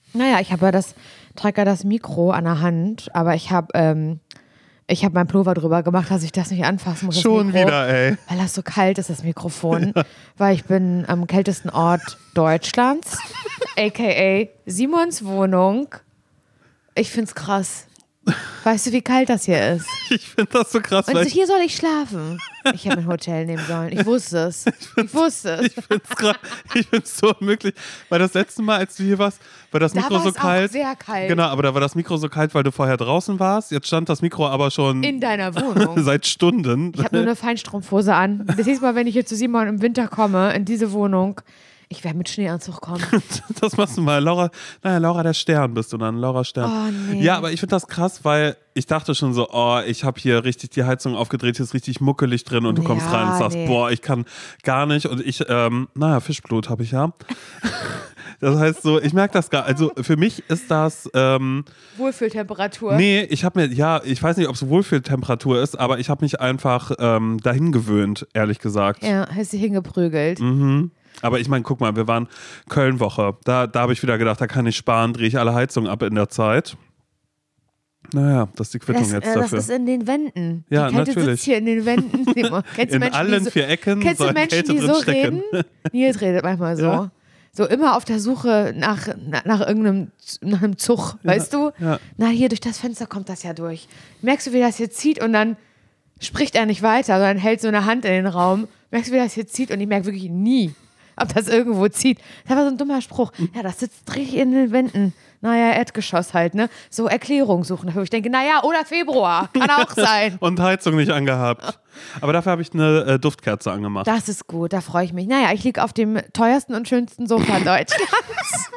Naja, trage ja das Mikro an der Hand, aber ich habe meinen Pullover drüber gemacht, dass ich das nicht anfassen muss. Schon Mikro, wieder, ey. Weil das so kalt ist, das Mikrofon. Ja. Weil ich bin am kältesten Ort Deutschlands, a.k.a. Simons Wohnung. Ich find's krass. Weißt du, wie kalt das hier ist? Ich finde das so krass. Und hier soll ich schlafen. Ich hätte ein Hotel nehmen sollen. Ich wusste es. Ich finde es so unmöglich. Weil das letzte Mal, als du hier warst, war das Mikro so kalt. Auch sehr kalt. Genau, aber da war das Mikro so kalt, weil du vorher draußen warst. Jetzt stand das Mikro aber schon in deiner Wohnung. Seit Stunden. Ich habe nur eine Feinstrumpfhose an. Das nächste Mal, wenn ich hier zu Simon im Winter komme, in diese Wohnung, ich werde mit Schneeanzug kommen. Das machst du mal. Laura der Stern bist du dann. Laura Stern. Oh, nee. Ja, aber ich finde das krass, weil ich dachte schon so, ich habe hier richtig die Heizung aufgedreht, hier ist richtig muckelig drin und du kommst rein und sagst, ich kann gar nicht. Und ich, Fischblut habe ich ja. Das heißt so, ich merke das gar nicht. Also für mich ist das Wohlfühltemperatur. Nee, ich weiß nicht, ob es Wohlfühltemperatur ist, aber ich habe mich einfach dahin gewöhnt, ehrlich gesagt. Ja, hast du hingeprügelt. Mhm. Aber ich meine, guck mal, wir waren Köln-Woche. Da habe ich wieder gedacht, da kann ich sparen, drehe ich alle Heizungen ab in der Zeit. Naja, das ist die Quittung jetzt dafür. Das ist in den Wänden. Ja, die Kälte natürlich. sitzt hier in den Wänden. In allen 4 Ecken kennst du Menschen, die so reden? Nils redet manchmal so. Ja. So immer auf der Suche nach einem Zug, weißt du? Ja. Na, hier durch das Fenster kommt das ja durch. Merkst du, wie das hier zieht und dann spricht er nicht weiter, sondern hält so eine Hand in den Raum. Merkst du, wie das hier zieht und ich merke wirklich nie, ob das irgendwo zieht. Das war so ein dummer Spruch. Ja, das sitzt richtig in den Wänden. Naja, Erdgeschoss halt, ne? So Erklärung suchen dafür. Ich denke, naja, oder Februar. Kann auch sein. Und Heizung nicht angehabt. Aber dafür habe ich eine Duftkerze angemacht. Das ist gut, da freue ich mich. Naja, ich liege auf dem teuersten und schönsten Sofa Deutschlands.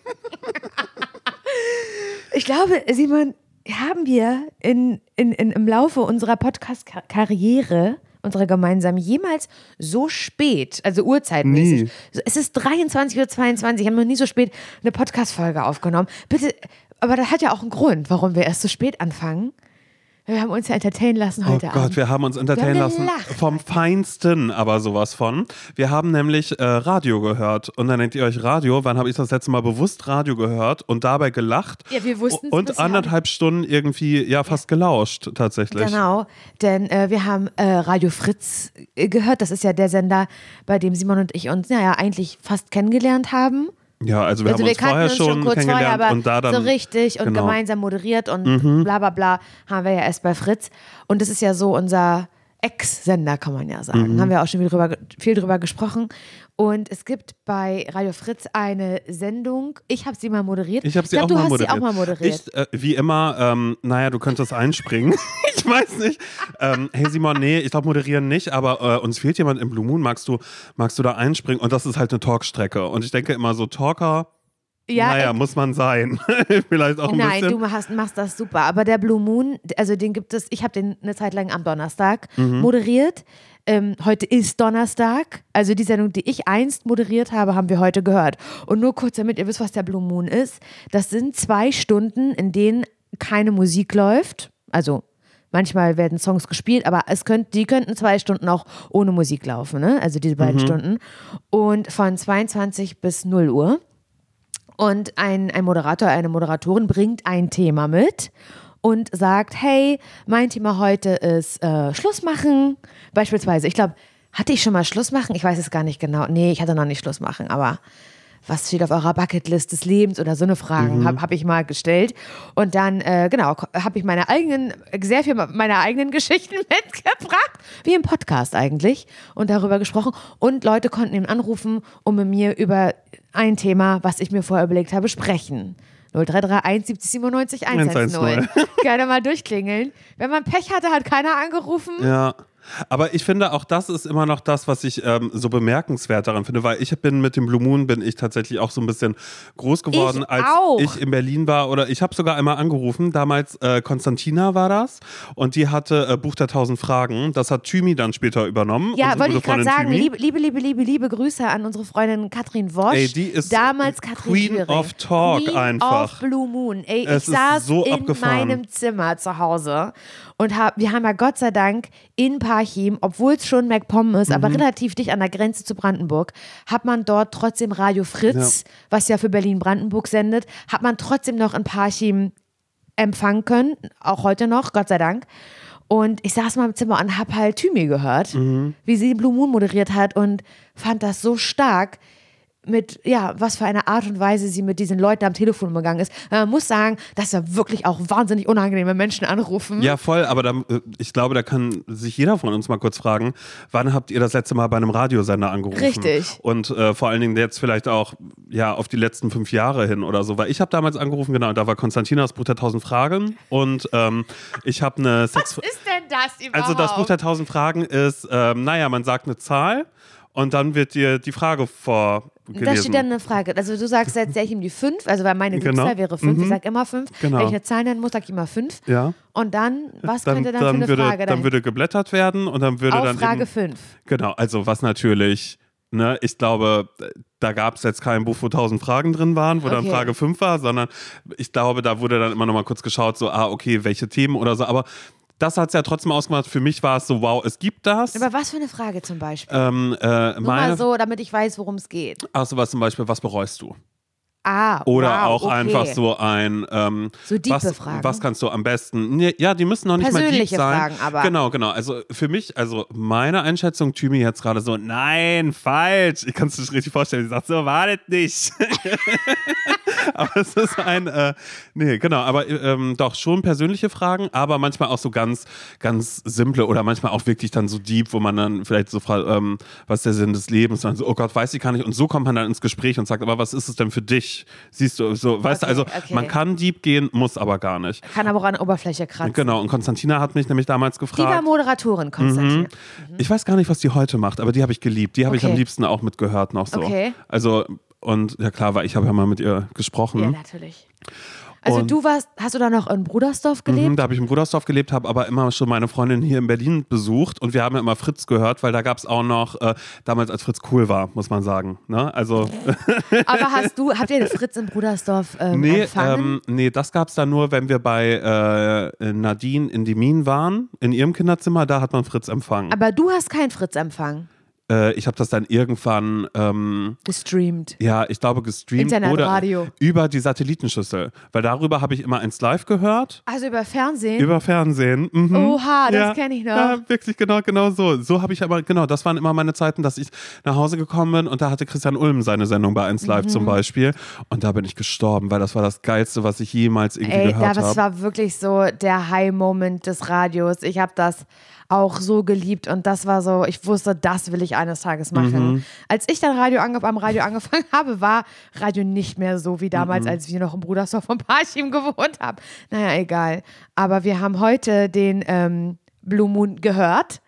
Ich glaube, Simon, haben wir im Laufe unserer Podcast-Karriere, unserer gemeinsamen, jemals so spät, also uhrzeitmäßig. Nie. Es ist 23:22 Uhr, wir haben noch nie so spät eine Podcast-Folge aufgenommen. Bitte, aber das hat ja auch einen Grund, warum wir erst so spät anfangen. Wir haben uns ja entertainen lassen heute Abend. Oh Gott, wir haben uns entertainen lassen. Vom Feinsten, aber sowas von. Wir haben nämlich Radio gehört. Und dann denkt ihr euch, Radio, wann habe ich das letzte Mal bewusst Radio gehört und dabei gelacht? Ja, wir wussten es. Und 1,5 Stunden irgendwie, fast gelauscht, tatsächlich. Genau, denn wir haben Radio Fritz gehört. Das ist ja der Sender, bei dem Simon und ich uns, eigentlich fast kennengelernt haben. Ja, also wir haben uns vorher schon kurz kennengelernt vorher, aber und da dann so richtig und genau. gemeinsam moderiert und bla bla bla haben wir ja erst bei Fritz. Und das ist ja so unser Ex-Sender, kann man ja sagen. Haben wir auch schon viel drüber gesprochen. Und es gibt bei Radio Fritz eine Sendung, ich habe sie mal moderiert. Ich habe sie auch mal moderiert. Du hast sie auch mal moderiert. Wie immer, du könntest einspringen. Ich weiß nicht. Hey Simon, nee, ich glaube moderieren nicht, aber uns fehlt jemand im Blue Moon, magst du da einspringen? Und das ist halt eine Talkstrecke. Und ich denke immer so, Talker, muss man sein. Vielleicht auch ein bisschen. Nein, du machst das super. Aber der Blue Moon, also den gibt es, ich habe den eine Zeit lang am Donnerstag moderiert. Heute ist Donnerstag, also die Sendung, die ich einst moderiert habe, haben wir heute gehört. Und nur kurz, damit ihr wisst, was der Blue Moon ist. Das sind 2 Stunden, in denen keine Musik läuft. Also manchmal werden Songs gespielt, aber die könnten 2 Stunden auch ohne Musik laufen, ne? Also diese beiden Stunden. Und von 22 bis 0 Uhr. Und ein Moderator, eine Moderatorin bringt ein Thema mit und sagt, hey, mein Thema heute ist Schluss machen. Beispielsweise, ich glaube, hatte ich schon mal Schluss machen? Ich weiß es gar nicht genau. Nee, ich hatte noch nicht Schluss machen, aber was steht auf eurer Bucketlist des Lebens oder so eine Fragen hab ich mal gestellt. Und dann, habe ich sehr viel meine eigenen Geschichten mitgebracht, wie im Podcast eigentlich, und darüber gesprochen. Und Leute konnten eben anrufen, um mit mir über ein Thema, was ich mir vorher überlegt habe, sprechen. 0331 70 97 110. Gerne mal durchklingeln. Wenn man Pech hatte, hat keiner angerufen. Ja. Aber ich finde, auch das ist immer noch das, was ich so bemerkenswert daran finde, weil mit dem Blue Moon bin ich tatsächlich auch so ein bisschen groß geworden, als ich in Berlin war, oder ich habe sogar einmal angerufen, damals Konstantina war das, und die hatte Buch der 1000 Fragen, das hat Thymi dann später übernommen. Ja, wollte ich gerade sagen, liebe Grüße an unsere Freundin Katrin Wosch. Ey, die ist damals Katrin Queen Thüring. of Talk Queen einfach. of Blue Moon. Ey, es ich saß so in abgefahren. meinem Zimmer zu Hause und wir haben ja Gott sei Dank in ein paar Parchim, obwohl es schon MacPom ist, aber relativ dicht an der Grenze zu Brandenburg, hat man dort trotzdem Radio Fritz, was ja für Berlin-Brandenburg sendet, hat man trotzdem noch in Parchim empfangen können, auch heute noch, Gott sei Dank. Und ich saß mal im Zimmer und habe halt Thymi gehört, wie sie Blue Moon moderiert hat und fand das so stark, mit, was für eine Art und Weise sie mit diesen Leuten am Telefon umgegangen ist. Man muss sagen, dass da wirklich auch wahnsinnig unangenehme Menschen anrufen. Ja, voll, aber ich glaube, da kann sich jeder von uns mal kurz fragen, wann habt ihr das letzte Mal bei einem Radiosender angerufen? Richtig. Und vor allen Dingen jetzt vielleicht auch auf die letzten 5 Jahre hin oder so, weil ich habe damals angerufen, genau, da war Konstantina, das Buch der 1000 Fragen und ich habe eine Was ist denn das überhaupt? Also das Buch der 1000 Fragen ist, man sagt eine Zahl und dann wird dir die Frage vorgelesen. Da steht dann eine Frage. Also du sagst jetzt, ich ihm die 5, also weil meine Glückszahl wäre 5, ich sage immer 5. Genau. Wenn ich eine Zahl nennen muss, sage ich immer 5. Ja. Und dann, was könnte dann für eine Frage dann würde geblättert werden und dann würde auf dann Frage 5. Genau, also was natürlich, ich glaube, da gab es jetzt kein Buch, wo 1000 Fragen drin waren, wo dann Frage 5 war, sondern ich glaube, da wurde dann immer noch mal kurz geschaut, so, okay, welche Themen oder so, aber das hat es ja trotzdem ausgemacht. Für mich war es so, wow, es gibt das. Aber was für eine Frage zum Beispiel? Nur mal so, damit ich weiß, worum es geht. Achso, was zum Beispiel, was bereust du? Oder auch einfach so ein so diepe Fragen. Was kannst du am besten? Nee, ja, die müssen noch nicht mal deep sein. Fragen, aber. Genau. Also für mich, meine Einschätzung, Thymi jetzt gerade so, nein, falsch. Ich kann es nicht richtig vorstellen. Sie sagt so, wartet nicht. Aber es ist aber doch schon persönliche Fragen, aber manchmal auch so ganz, ganz simple oder manchmal auch wirklich dann so deep, wo man dann vielleicht so fragt, was ist der Sinn des Lebens? Und dann so, oh Gott, weiß ich gar nicht. Und so kommt man dann ins Gespräch und sagt, aber was ist es denn für dich? Siehst du, so, weißt du, also man kann deep gehen, muss aber gar nicht. Kann aber auch an der Oberfläche kratzen. Genau, und Konstantina hat mich nämlich damals gefragt. Die war Moderatorin, Konstantina. Ich weiß gar nicht, was die heute macht, aber die habe ich geliebt. Die habe ich am liebsten auch mitgehört noch so. Okay. Also, und ja klar, weil ich habe ja mal mit ihr gesprochen. Ja, natürlich. Also hast du da noch in Brudersdorf gelebt? Da habe ich in Brudersdorf gelebt, habe aber immer schon meine Freundin hier in Berlin besucht und wir haben ja immer Fritz gehört, weil da gab es auch noch, damals als Fritz cool war, muss man sagen. Ne? Also aber habt ihr den Fritz in Brudersdorf empfangen? Nee, das gab es dann nur, wenn wir bei Nadine in die Minen waren, in ihrem Kinderzimmer, da hat man Fritz empfangen. Aber du hast keinen Fritz empfangen? Ich habe das dann irgendwann gestreamt. Ja, ich glaube gestreamt Internetradio. Oder über die Satellitenschüssel, weil darüber habe ich immer eins live gehört. Also über Fernsehen? Über Fernsehen. Mhm. Oha, das kenne ich noch. Ja, wirklich genau so. So habe ich aber, das waren immer meine Zeiten, dass ich nach Hause gekommen bin und da hatte Christian Ulm seine Sendung bei 1 Live zum Beispiel und da bin ich gestorben, weil das war das Geilste, was ich jemals irgendwie gehört habe. Das war wirklich so der High-Moment des Radios. Ich habe das auch so geliebt und das war so, ich wusste, das will ich eines Tages machen. Als ich dann am Radio angefangen habe, war Radio nicht mehr so wie damals, als wir noch im Brudersdorf von Parchim gewohnt haben. Naja, egal. Aber wir haben heute den Blue Moon gehört.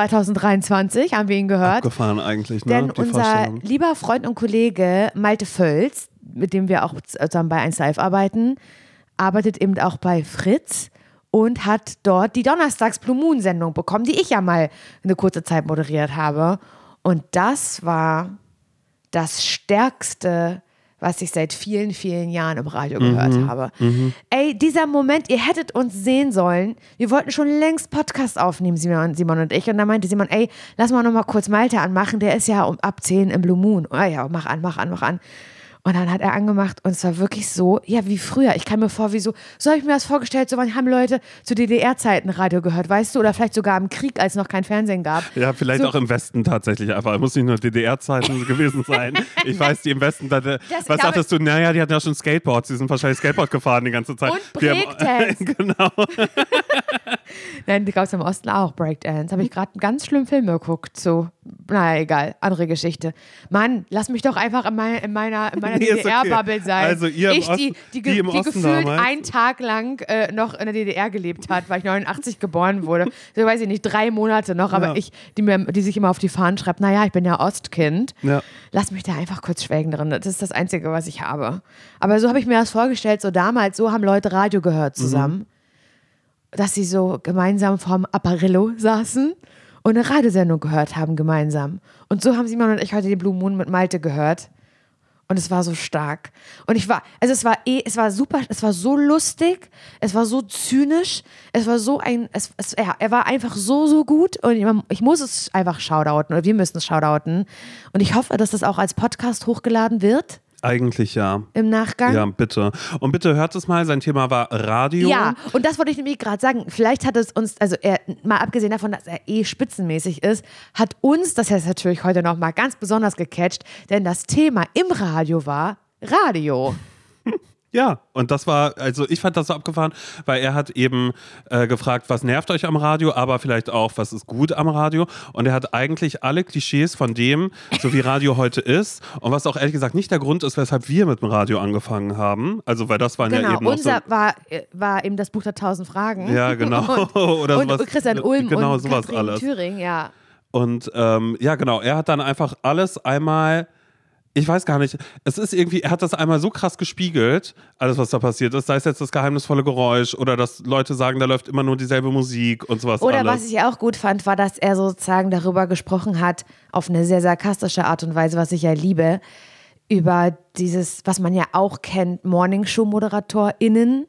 2023 haben wir ihn gehört. Abgefahren eigentlich, ne? Denn unser lieber Freund und Kollege Malte Völz, mit dem wir auch zusammen bei 1 Live arbeiten, arbeitet eben auch bei Fritz und hat dort die Donnerstags-Blue Moon-Sendung bekommen, die ich ja mal eine kurze Zeit moderiert habe. Und das war das Stärkste, was ich seit vielen, vielen Jahren im Radio gehört habe. Ey, dieser Moment, ihr hättet uns sehen sollen. Wir wollten schon längst Podcast aufnehmen, Simon und ich. Und da meinte Simon, ey, lass mal noch mal kurz Malte anmachen. Der ist ja ab 10 im Blue Moon. Oh ja, mach an. Und dann hat er angemacht und es war wirklich so, ja, wie früher. Ich kam mir vor, so habe ich mir das vorgestellt, so wann haben Leute zu DDR-Zeiten Radio gehört, weißt du? Oder vielleicht sogar im Krieg, als es noch kein Fernsehen gab. Ja, vielleicht auch im Westen tatsächlich einfach. Muss nicht nur DDR-Zeiten gewesen sein. Ich weiß, die im Westen, was sagtest du? Naja, die hatten ja schon Skateboards, die sind wahrscheinlich Skateboard gefahren die ganze Zeit. Und Breakdance. Genau. Nein, die gab es im Osten auch, Breakdance. Habe ich gerade einen ganz schlimmen Film geguckt, so. Naja, egal, andere Geschichte. Mann, lass mich doch einfach in meiner DDR-Bubble sein. Also ihr im Osten, die im Osten gefühlt damals. einen Tag lang noch in der DDR gelebt hat, weil ich 89 geboren wurde. So weiß ich nicht, 3 Monate noch, aber die sich immer auf die Fahnen schreibt, naja, ich bin ja Ostkind. Ja. Lass mich da einfach kurz schwelgen drin. Das ist das Einzige, was ich habe. Aber so habe ich mir das vorgestellt, so damals, so haben Leute Radio gehört zusammen. Dass sie so gemeinsam vorm Apparillo saßen und eine Radiosendung gehört haben gemeinsam. Und so haben Simon und ich heute die Blue Moon mit Malte gehört. Und es war so stark. Und es war super, es war so lustig, es war so zynisch, es war so er war einfach so gut und ich muss es einfach shoutouten oder wir müssen es shoutouten. Und ich hoffe, dass das auch als Podcast hochgeladen wird. Eigentlich ja. Im Nachgang? Ja, bitte. Und bitte hört es mal, sein Thema war Radio. Ja, und das wollte ich nämlich gerade sagen. Vielleicht hat es uns, also mal abgesehen davon, dass er spitzenmäßig ist, hat uns das jetzt natürlich heute nochmal ganz besonders gecatcht, denn das Thema im Radio war Radio. Ja, und das war, also ich fand das so abgefahren, weil er hat eben gefragt, was nervt euch am Radio, aber vielleicht auch, was ist gut am Radio. Und er hat eigentlich alle Klischees von dem, so wie Radio heute ist und was auch ehrlich gesagt nicht der Grund ist, weshalb wir mit dem Radio angefangen haben. Also, weil das waren ja eben unser war eben das Buch der 1000 Fragen. Ja, genau. Oder und sowas, Christian Ulm genau, und sowas Katrin alles. Thüring, ja. Und ja, genau, er hat dann einfach alles einmal... Ich weiß gar nicht, es ist irgendwie, er hat das einmal so krass gespiegelt, alles was da passiert ist, sei es jetzt das geheimnisvolle Geräusch oder dass Leute sagen, da läuft immer nur dieselbe Musik und sowas Oder alles. was ich auch gut fand, war, dass er sozusagen darüber gesprochen hat, auf eine sehr sarkastische Art und Weise, was ich ja liebe, über dieses, was man ja auch kennt, Morningshow-ModeratorInnen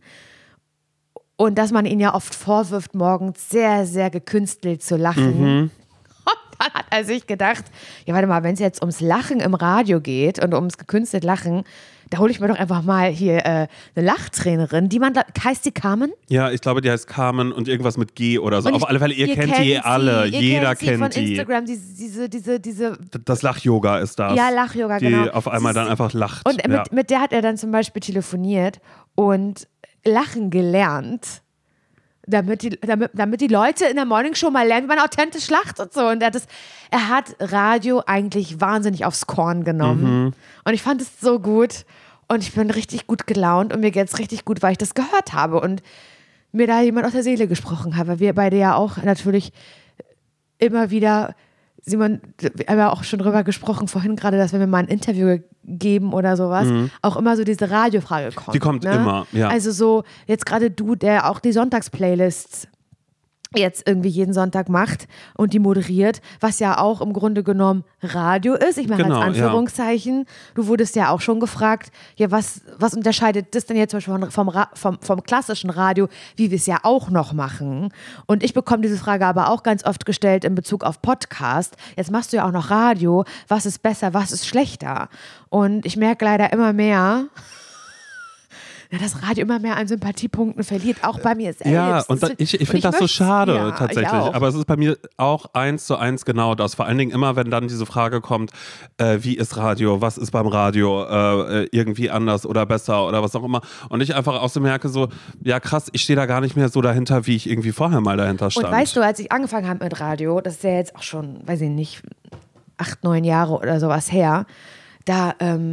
und dass man ihnen ja oft vorwirft, morgens sehr, sehr gekünstelt zu lachen. Dann hat er sich gedacht, ja warte mal, wenn es jetzt ums Lachen im Radio geht und ums gekünstelt Lachen, da hole ich mir doch einfach mal hier eine Lachtrainerin, heißt die Carmen? Ja, ich glaube, die heißt Carmen und irgendwas mit G oder so. Auf alle Fälle, ihr kennt die alle, jeder kennt die. Von Instagram, diese das Lach-Yoga ist das. Ja, Lach-Yoga, genau. Die auf einmal dann einfach lacht. Und mit der hat er dann zum Beispiel telefoniert und Lachen gelernt. Damit die Leute in der Morningshow mal lernen, wie man authentisch lacht und so. Und er hat Radio eigentlich wahnsinnig aufs Korn genommen. Und ich fand es so gut. Und ich bin richtig gut gelaunt. Und mir geht es richtig gut, weil ich das gehört habe. Und mir da jemand aus der Seele gesprochen hat. Weil wir beide ja auch natürlich immer wieder, Simon, wir haben ja auch schon drüber gesprochen vorhin gerade, dass wenn wir mal ein Interview geben oder sowas, auch immer so diese Radiofrage kommt. Die kommt immer, ja. Also so, jetzt gerade du, der auch die Sonntagsplaylists jetzt irgendwie jeden Sonntag macht und die moderiert, was ja auch im Grunde genommen Radio ist. Ich mache als Anführungszeichen. Ja. Du wurdest ja auch schon gefragt, ja, was unterscheidet das denn jetzt zum Beispiel vom klassischen Radio, wie wir es ja auch noch machen? Und ich bekomme diese Frage aber auch ganz oft gestellt in Bezug auf Podcast. Jetzt machst du ja auch noch Radio. Was ist besser, was ist schlechter? Und ich merke leider immer mehr, dass Radio immer mehr an Sympathiepunkten verliert, auch bei mir selbst. Ja, und ich finde das so schade tatsächlich. Aber es ist bei mir auch 1:1 genau das. Vor allen Dingen immer, wenn dann diese Frage kommt, wie ist Radio, was ist beim Radio irgendwie anders oder besser oder was auch immer. Und ich einfach auch so merke, so, ja krass, ich stehe da gar nicht mehr so dahinter, wie ich irgendwie vorher mal dahinter stand. Und weißt du, als ich angefangen habe mit Radio, das ist ja jetzt auch schon, weiß ich nicht, 8, 9 Jahre oder sowas her, da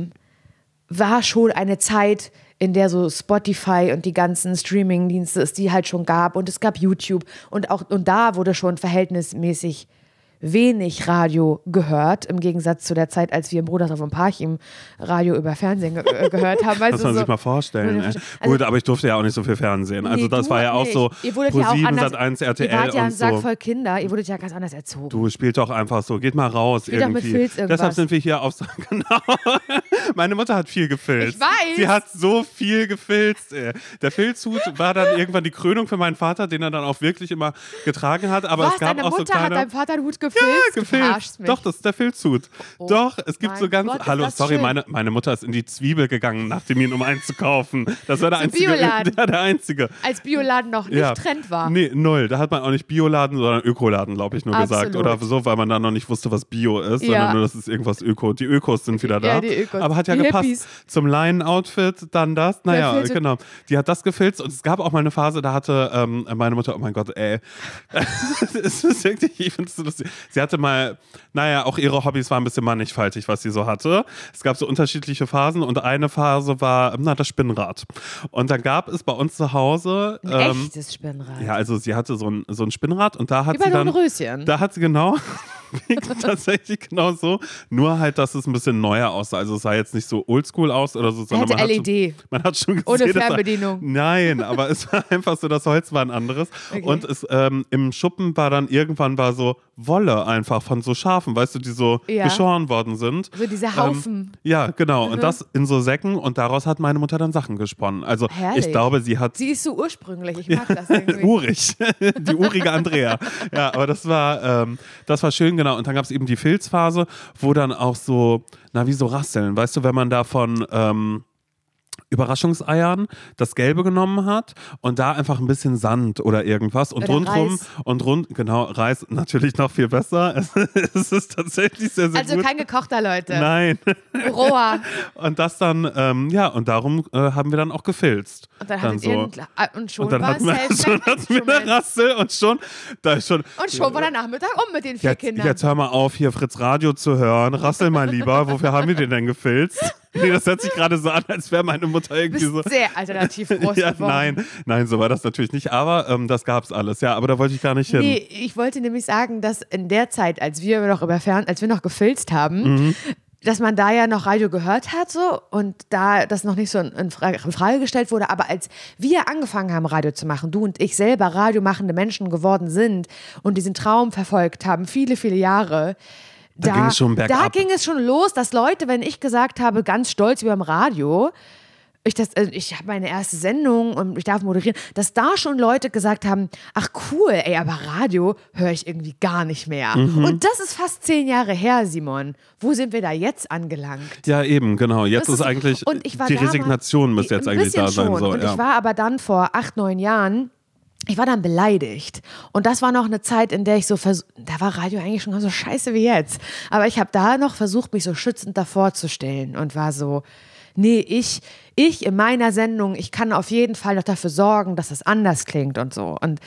war schon eine Zeit, in der so Spotify und die ganzen Streaming-Dienste es die halt schon gab und es gab YouTube und da wurde schon verhältnismäßig wenig Radio gehört, im Gegensatz zu der Zeit, als wir im Brudersdorf und Parchim Radio über Fernsehen gehört haben. Muss man sich mal vorstellen. Also, gut, aber ich durfte ja auch nicht so viel Fernsehen. Also das war ja auch so ProSieben, Sat.1, RTL ihr wart ja ein und Sack so. voll Kinder, ihr wurdet ja ganz anders erzogen. Du spielt doch einfach so, geht mal raus spielt irgendwie. Doch mit Filz irgendwas. Deshalb sind wir hier auf so, genau. Meine Mutter hat viel gefilzt. Ich weiß. Sie hat so viel gefilzt. Der Filzhut war dann irgendwann die Krönung für meinen Vater, den er dann auch wirklich immer getragen hat. Aber es gab deine auch Mutter so kleine... hat deinem Vater einen Hut gefilzt? Ja, gefilzt. Doch, das ist der Filzhut. Oh, doch, es gibt so ganz... Gott, hallo, sorry, meine Mutter ist in die Zwiebel gegangen nach dem um einzukaufen. Das war der einzige. Bioladen. Ja, der einzige. Als Bioladen noch nicht Trend war. Nee, null. Da hat man auch nicht Bioladen, sondern Ökoladen, glaube ich, nur gesagt. Oder so, weil man dann noch nicht wusste, was Bio ist, sondern nur, das ist irgendwas Öko. Die Ökos sind wieder da. Ja, die Ökos. Aber hat ja gepasst. Hippies. Zum Laien-Outfit, dann das. Naja, genau. Die hat das gefilzt und es gab auch mal eine Phase, da hatte meine Mutter, oh mein Gott, ey. Es ist wirklich, ich finde es so lustig. Sie hatte mal, auch ihre Hobbys waren ein bisschen mannigfaltig, was sie so hatte. Es gab so unterschiedliche Phasen und eine Phase war, das Spinnrad. Und dann gab es bei uns zu Hause ein echtes Spinnrad. Ja, also sie hatte so ein Spinnrad und da hat Über sie dann... Dornröschen. Da hat sie genau... tatsächlich genau so. Nur halt, dass es ein bisschen neuer aussah. Also es sah jetzt nicht so oldschool aus oder so, sondern man LED. Man hat schon gesehen, ohne Fernbedienung. Nein, aber es war einfach so, das Holz war ein anderes. Okay. Und es, im Schuppen war dann irgendwann so Wolle einfach von so Schafen, weißt du, die so geschoren worden sind. So diese Haufen. Ja, genau. Und das in so Säcken und daraus hat meine Mutter dann Sachen gesponnen. Also ich glaube, sie ist so ursprünglich. Ich mag das irgendwie. Urig. Die urige Andrea. Ja, aber das war schön, genau. Und dann gab es eben die Filzphase, wo dann auch so, wie so Rasseln, weißt du, wenn man da von Überraschungseiern das Gelbe genommen hat und da einfach ein bisschen Sand oder irgendwas und rundrum Reis natürlich noch viel besser. Es ist tatsächlich sehr, sehr gut. Also kein gekochter, Leute. Nein. Roher. Und das dann, und darum haben wir dann auch gefilzt. Und dann hattet ihr und schon dann hatten wir eine Rassel und schon war der Nachmittag mit den 4 Kindern. Jetzt hör mal auf, hier Fritz Radio zu hören. Rassel mal lieber. Wofür haben wir den denn gefilzt? Nee, das hört sich gerade so an, als wäre meine Mutter irgendwie so. Sehr alternativ groß geworden. Nein, so war das natürlich nicht. Aber das gab's alles. Ja, aber da wollte ich gar nicht hin. Nee, ich wollte nämlich sagen, dass in der Zeit, als wir noch gefilzt haben, dass man da ja noch Radio gehört hat so und da das noch nicht so in Frage gestellt wurde, aber als wir angefangen haben, Radio zu machen, du und ich selber radiomachende Menschen geworden sind und diesen Traum verfolgt haben, viele, viele Jahre, Da ging es schon los, dass Leute, wenn ich gesagt habe, ganz stolz über dem Radio, ich habe meine erste Sendung und ich darf moderieren, dass da schon Leute gesagt haben, ach cool, aber Radio höre ich irgendwie gar nicht mehr. Und das ist fast 10 Jahre her, Simon. Wo sind wir da jetzt angelangt? Ja, eben, genau. Jetzt ist eigentlich die Resignation müsste jetzt eigentlich da sein. So, und ich war aber dann vor 8, 9 Jahren, ich war dann beleidigt. Und das war noch eine Zeit, in der ich da war Radio eigentlich schon so scheiße wie jetzt. Aber ich habe da noch versucht, mich so schützend davor zu stellen und war so, nee, ich in meiner Sendung, ich kann auf jeden Fall noch dafür sorgen, dass es anders klingt und so. Und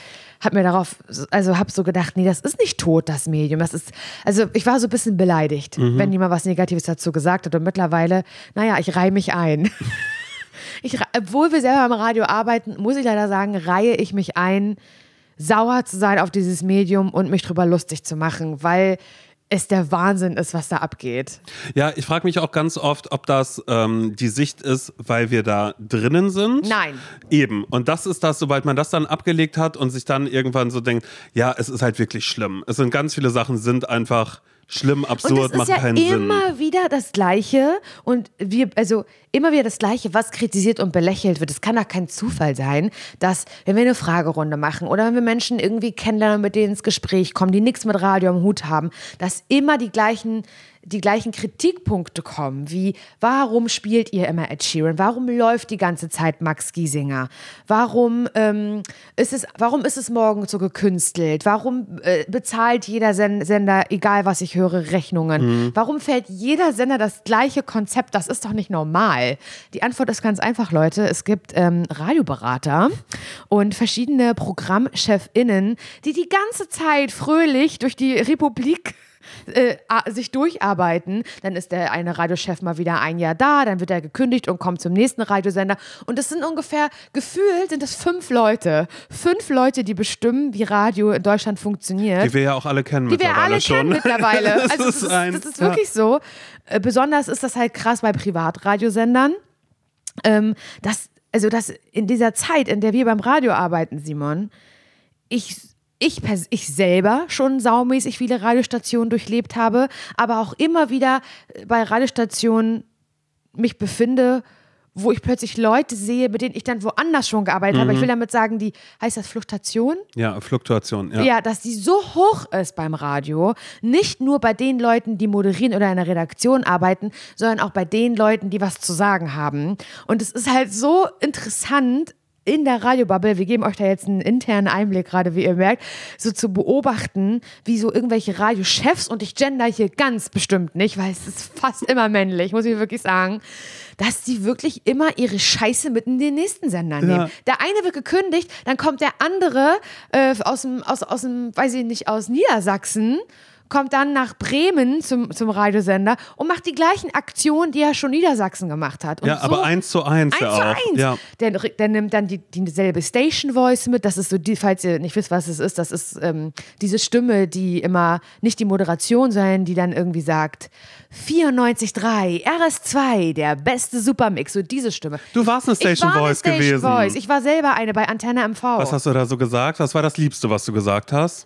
habe so gedacht, nee, das ist nicht tot, das Medium. Ich war so ein bisschen beleidigt, wenn jemand was Negatives dazu gesagt hat. Und mittlerweile, ich reihe mich ein. Obwohl wir selber am Radio arbeiten, muss ich leider sagen, reihe ich mich ein, sauer zu sein auf dieses Medium und mich drüber lustig zu machen, weil es der Wahnsinn ist, was da abgeht. Ja, ich frage mich auch ganz oft, ob das die Sicht ist, weil wir da drinnen sind. Nein. Eben. Und das ist das, sobald man das dann abgelegt hat und sich dann irgendwann so denkt, ja, es ist halt wirklich schlimm. Es sind ganz viele Sachen, sind einfach schlimm, absurd, machen keinen Sinn. Und es ist ja immer wieder das Gleiche und immer wieder das Gleiche, was kritisiert und belächelt wird. Es kann doch kein Zufall sein, dass, wenn wir eine Fragerunde machen oder wenn wir Menschen irgendwie kennenlernen, mit denen ins Gespräch kommen, die nichts mit Radio am Hut haben, dass immer die gleichen Kritikpunkte kommen, wie warum spielt ihr immer Ed Sheeran? Warum läuft die ganze Zeit Max Giesinger? Warum ist es morgen so gekünstelt? Warum bezahlt jeder Sender, egal was ich höre, Rechnungen? Warum fährt jeder Sender das gleiche Konzept? Das ist doch nicht normal. Die Antwort ist ganz einfach, Leute. Es gibt Radioberater und verschiedene ProgrammchefInnen, die ganze Zeit fröhlich durch die Republik sich durcharbeiten, dann ist der eine Radiochef mal wieder ein Jahr da, dann wird er gekündigt und kommt zum nächsten Radiosender und das sind gefühlt sind das 5 Leute, die bestimmen, wie Radio in Deutschland funktioniert. Die wir ja auch alle kennen mittlerweile. Also das ist wirklich so. Besonders ist das halt krass bei Privatradiosendern, dass in dieser Zeit, in der wir beim Radio arbeiten, Simon, ich selber schon saumäßig viele Radiostationen durchlebt habe, aber auch immer wieder bei Radiostationen mich befinde, wo ich plötzlich Leute sehe, mit denen ich dann woanders schon gearbeitet habe. Ich will damit sagen, heißt das Fluktuation? Ja, Fluktuation, ja. Ja, dass die so hoch ist beim Radio, nicht nur bei den Leuten, die moderieren oder in der Redaktion arbeiten, sondern auch bei den Leuten, die was zu sagen haben. Und es ist halt so interessant, in der Radiobubble, wir geben euch da jetzt einen internen Einblick gerade, wie ihr merkt, so zu beobachten, wie so irgendwelche Radiochefs, und ich gender hier ganz bestimmt nicht, weil es ist fast immer männlich, muss ich wirklich sagen, dass die wirklich immer ihre Scheiße mit in den nächsten Sender nehmen. Ja. Der eine wird gekündigt, dann kommt der andere aus dem, weiß ich nicht, aus Niedersachsen, kommt dann nach Bremen zum Radiosender und macht die gleichen Aktionen, die er schon Niedersachsen gemacht hat. Und ja, aber 1:1 ja auch. 1:1. Ja. Der nimmt dann dieselbe Station Voice mit. Das ist so, falls ihr nicht wisst, was es ist, das ist diese Stimme, die immer, nicht die Moderation, sondern die dann irgendwie sagt, 94.3, RS2, der beste Supermix, so diese Stimme. Du warst eine Station Voice gewesen. Voice. Ich war selber eine bei Antenne MV. Was hast du da so gesagt? Was war das Liebste, was du gesagt hast?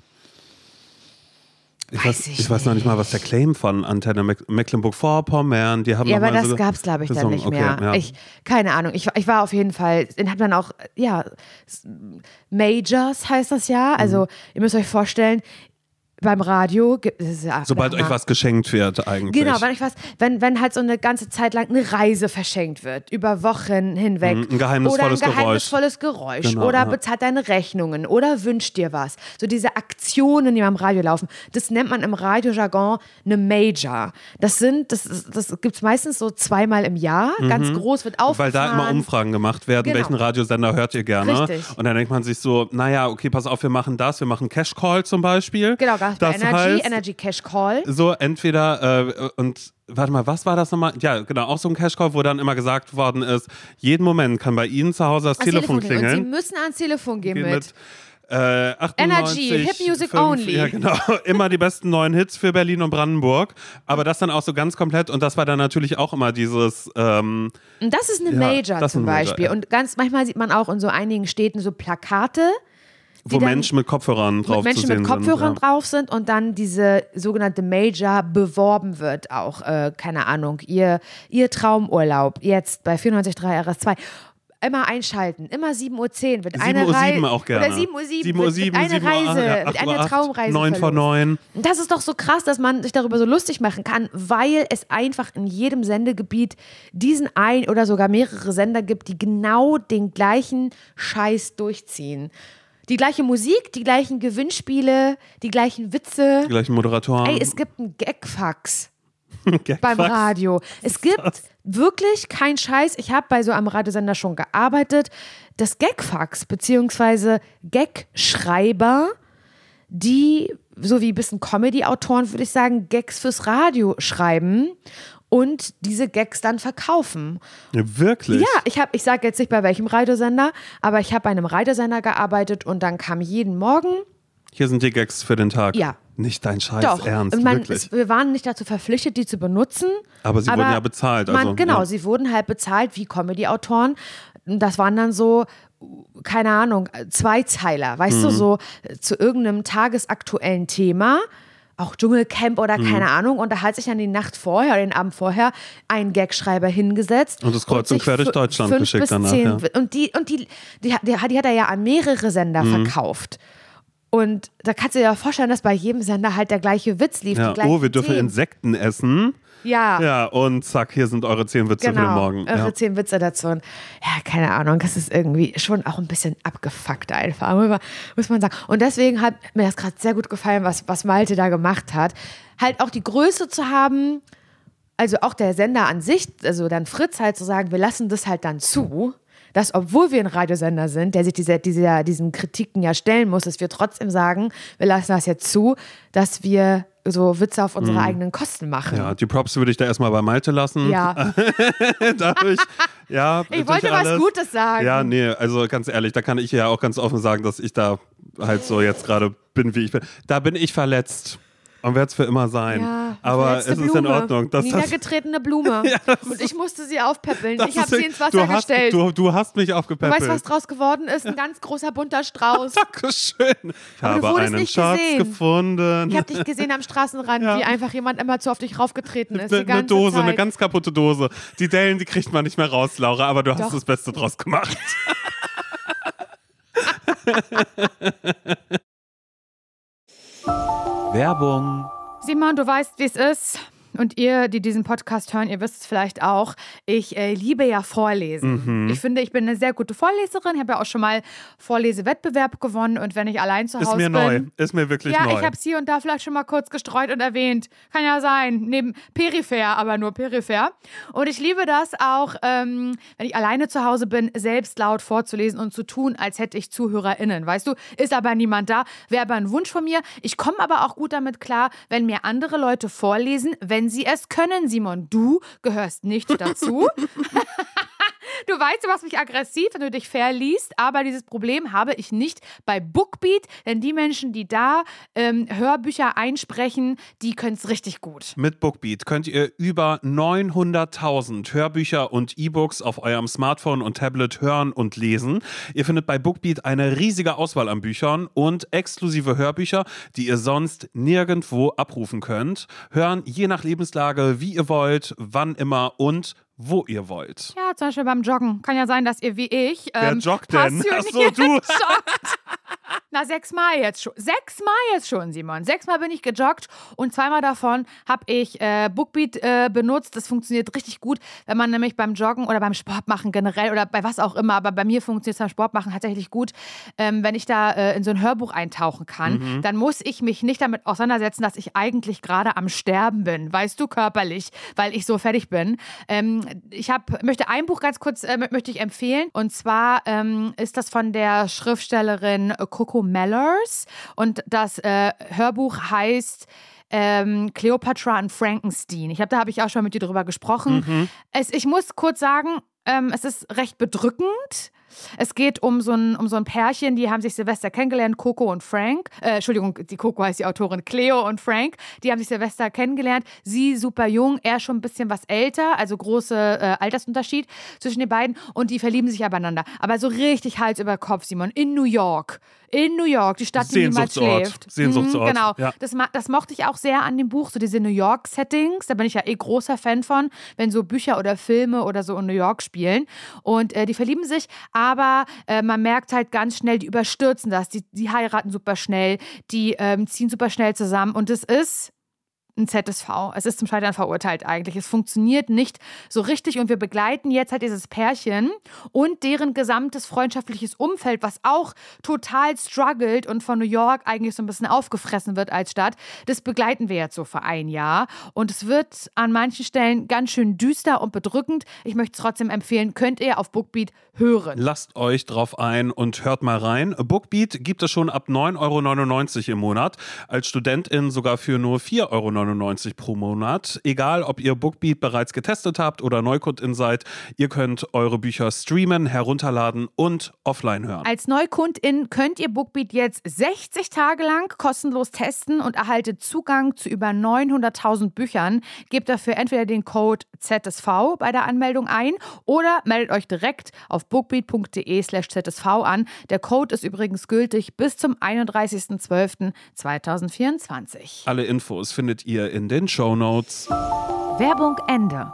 Ich weiß noch nicht mal, was der Claim von Antenne Mecklenburg-Vorpommern, die haben. Ja, aber das gab es, glaube ich, dann nicht mehr. Okay, ja. Keine Ahnung. Ich war auf jeden Fall, den hat dann auch, Majors heißt das ja. Also, ihr müsst euch vorstellen, beim Radio gibt es ja. Sobald euch was geschenkt wird, eigentlich. Genau, wenn halt so eine ganze Zeit lang eine Reise verschenkt wird, über Wochen hinweg. Ein geheimnisvolles Geräusch. Genau, oder bezahlt deine Rechnungen oder wünscht dir was. So diese Aktionen, die beim Radio laufen, das nennt man im Radiojargon eine Major. Das gibt es meistens so 2-mal im Jahr, ganz groß, wird aufgefahren. Weil da immer Umfragen gemacht werden, genau. Welchen Radiosender hört ihr gerne? Richtig. Und dann denkt man sich so, naja, okay, pass auf, wir machen Cash Call zum Beispiel. Genau, das Energy Cash Call. So entweder, und warte mal, was war das nochmal? Ja, genau, auch so ein Cash Call, wo dann immer gesagt worden ist, jeden Moment kann bei Ihnen zu Hause das Telefon klingeln. Und Sie müssen ans Telefon gehen mit 98, Energy, Hip Music 5, Only. Ja, genau. Immer die besten neuen Hits für Berlin und Brandenburg. Aber das dann auch so ganz komplett. Und das war dann natürlich auch immer dieses. Und das ist eine Major zum Beispiel. Und ganz manchmal sieht man auch in so einigen Städten so Plakate. Wo Menschen mit Kopfhörern drauf zu sehen sind. Menschen mit Kopfhörern drauf sind und dann diese sogenannte Major beworben wird auch. Keine Ahnung, ihr Traumurlaub jetzt bei 94.3 RS2. Immer einschalten, immer 7:10 Uhr wird eine Reise. 7:07 Uhr auch gerne. Oder 7:07 Uhr wird eine Reise, wird eine Traumreise. 9 vor 9. Das ist doch so krass, dass man sich darüber so lustig machen kann, weil es einfach in jedem Sendegebiet diesen ein oder sogar mehrere Sender gibt, die genau den gleichen Scheiß durchziehen. Die gleiche Musik, die gleichen Gewinnspiele, die gleichen Witze. Die gleichen Moderatoren. Ey, es gibt einen Gagfax beim Radio. Es gibt wirklich keinen Scheiß. Ich habe bei so einem Radiosender schon gearbeitet. Das Gagfax beziehungsweise Gagschreiber, die, so wie ein bisschen Comedy-Autoren, würde ich sagen, Gags fürs Radio schreiben und diese Gags dann verkaufen. Ja, wirklich? Ja, ich sage jetzt nicht bei welchem Radiosender, aber ich habe bei einem Radiosender gearbeitet und dann kam jeden Morgen. Hier sind die Gags für den Tag. Ja. Nicht dein Scheiß Doch. Ernst, wirklich. Wir waren nicht dazu verpflichtet, die zu benutzen. Aber sie wurden ja bezahlt. Sie wurden halt bezahlt wie Comedy-Autoren. Das waren dann so, keine Ahnung, Zweizeiler, weißt du, so zu irgendeinem tagesaktuellen Thema. Auch Dschungelcamp oder keine Ahnung. Und da hat sich dann die Nacht vorher oder den Abend vorher ein Gagschreiber hingesetzt. Und das kreuz und quer durch Deutschland geschickt danach. Ja. Und die hat er ja an mehrere Sender verkauft. Und da kannst du dir ja vorstellen, dass bei jedem Sender halt der gleiche Witz lief. Ja. Die wir dürfen Insekten essen. Ja. Ja, und zack, hier sind eure 10 Witze für den Morgen. Eure 10 Witze dazu. Und ja, keine Ahnung, das ist irgendwie schon auch ein bisschen abgefuckt einfach, muss man sagen. Und deswegen hat mir das gerade sehr gut gefallen, was Malte da gemacht hat. Halt auch die Größe zu haben, also auch der Sender an sich, also dann Fritz halt zu sagen, wir lassen das halt dann zu, dass, obwohl wir ein Radiosender sind, der sich diesen Kritiken ja stellen muss, dass wir trotzdem sagen, wir lassen das jetzt zu, dass wir so Witze auf unsere eigenen Kosten machen. Ja, die Props würde ich da erstmal bei Malte lassen. Ja. Dadurch, ich wollte was Gutes sagen. Ja, nee, also ganz ehrlich, da kann ich ja auch ganz offen sagen, dass ich da halt so jetzt gerade bin, wie ich bin. Da bin ich verletzt. Und werde es für immer sein. Ja, aber es ist in Ordnung. Niedergetretene Blume. Ja, und ich musste sie aufpäppeln. Ich habe sie ins Wasser gestellt. Du hast mich aufgepäppelt. Du weißt, was draus geworden ist? Ein ganz großer bunter Strauß. Dankeschön. Ich habe einen Schatz gefunden. Ich habe dich gesehen am Straßenrand, wie einfach jemand immer zu auf dich raufgetreten ist. Eine Dose, eine ganz kaputte Dose. Die Dellen, die kriegt man nicht mehr raus, Laura, aber du hast das Beste draus gemacht. Werbung. Simon, du weißt, wie es ist. und ihr, die diesen Podcast hören, ihr wisst es vielleicht auch, ich liebe ja Vorlesen. Ich finde, ich bin eine sehr gute Vorleserin, habe ja auch schon mal Vorlesewettbewerb gewonnen und wenn ich allein zu Hause bin... Ist mir wirklich neu. Ja, ich habe es hier und da vielleicht schon mal kurz gestreut und erwähnt. Kann ja sein, neben peripher, aber nur peripher. Und ich liebe das auch, wenn ich alleine zu Hause bin, selbst laut vorzulesen und zu tun, als hätte ich ZuhörerInnen, weißt du? Ist aber niemand da, wäre aber ein Wunsch von mir. Ich komme aber auch gut damit klar, wenn mir andere Leute vorlesen, wenn sie es können. Simon, du gehörst nicht dazu. Du weißt, du machst mich aggressiv, wenn du dich verliest, aber dieses Problem habe ich nicht bei Bookbeat, denn die Menschen, die da Hörbücher einsprechen, die können es richtig gut. Mit Bookbeat könnt ihr über 900.000 Hörbücher und E-Books auf eurem Smartphone und Tablet hören und lesen. Ihr findet bei Bookbeat eine riesige Auswahl an Büchern und exklusive Hörbücher, die ihr sonst nirgendwo abrufen könnt. Hören je nach Lebenslage, wie ihr wollt, wann immer und wo ihr wollt. Ja, zum Beispiel beim Joggen. Kann ja sein, dass ihr wie ich Wer joggt denn? Achso, du. Joggt. Na, 6 Mal jetzt schon. 6 Mal jetzt schon, Simon. 6 Mal bin ich gejoggt und 2 Mal davon habe ich Bookbeat benutzt. Das funktioniert richtig gut, wenn man nämlich beim Joggen oder beim Sport machen generell oder bei was auch immer, aber bei mir funktioniert es beim Sport machen tatsächlich gut, wenn ich da in so ein Hörbuch eintauchen kann, dann muss ich mich nicht damit auseinandersetzen, dass ich eigentlich gerade am Sterben bin, weißt du, körperlich, weil ich so fertig bin. Möchte ein Buch ganz kurz möchte ich empfehlen und zwar ist das von der Schriftstellerin Coco Mellers und das Hörbuch heißt Cleopatra und Frankenstein. Da habe ich auch schon mit dir drüber gesprochen. Ich muss kurz sagen, es ist recht bedrückend. Es geht um so ein Pärchen, die haben sich Silvester kennengelernt, Coco und Frank. Die Coco heißt die Autorin, Cleo und Frank. Die haben sich Silvester kennengelernt. Sie super jung, er schon ein bisschen was älter, also große Altersunterschied zwischen den beiden. Und die verlieben sich abeinander. Aber so richtig Hals über Kopf, Simon, in New York. In New York, die Stadt, die niemals schläft. Sehnsuchtsort. Genau, ja. Das mochte ich auch sehr an dem Buch, so diese New York-Settings. Da bin ich ja großer Fan von, wenn so Bücher oder Filme oder so in New York spielen. Und die verlieben sich, aber man merkt halt ganz schnell, die überstürzen das. Die heiraten super schnell, die ziehen super schnell zusammen. Und es ist ein ZSV. Es ist zum Scheitern verurteilt eigentlich. Es funktioniert nicht so richtig und wir begleiten jetzt halt dieses Pärchen und deren gesamtes freundschaftliches Umfeld, was auch total struggelt und von New York eigentlich so ein bisschen aufgefressen wird als Stadt. Das begleiten wir jetzt so für ein Jahr und es wird an manchen Stellen ganz schön düster und bedrückend. Ich möchte es trotzdem empfehlen, könnt ihr auf Bookbeat hören. Lasst euch drauf ein und hört mal rein. Bookbeat gibt es schon ab 9,99 € im Monat. Als Studentin sogar für nur 4,99 € pro Monat. Egal, ob ihr Bookbeat bereits getestet habt oder Neukundin seid, ihr könnt eure Bücher streamen, herunterladen und offline hören. Als Neukundin könnt ihr Bookbeat jetzt 60 Tage lang kostenlos testen und erhaltet Zugang zu über 900.000 Büchern. Gebt dafür entweder den Code ZSV bei der Anmeldung ein oder meldet euch direkt auf bookbeat.de/ZSV an. Der Code ist übrigens gültig bis zum 31.12.2024. Alle Infos findet ihr in den Shownotes. Werbung Ende.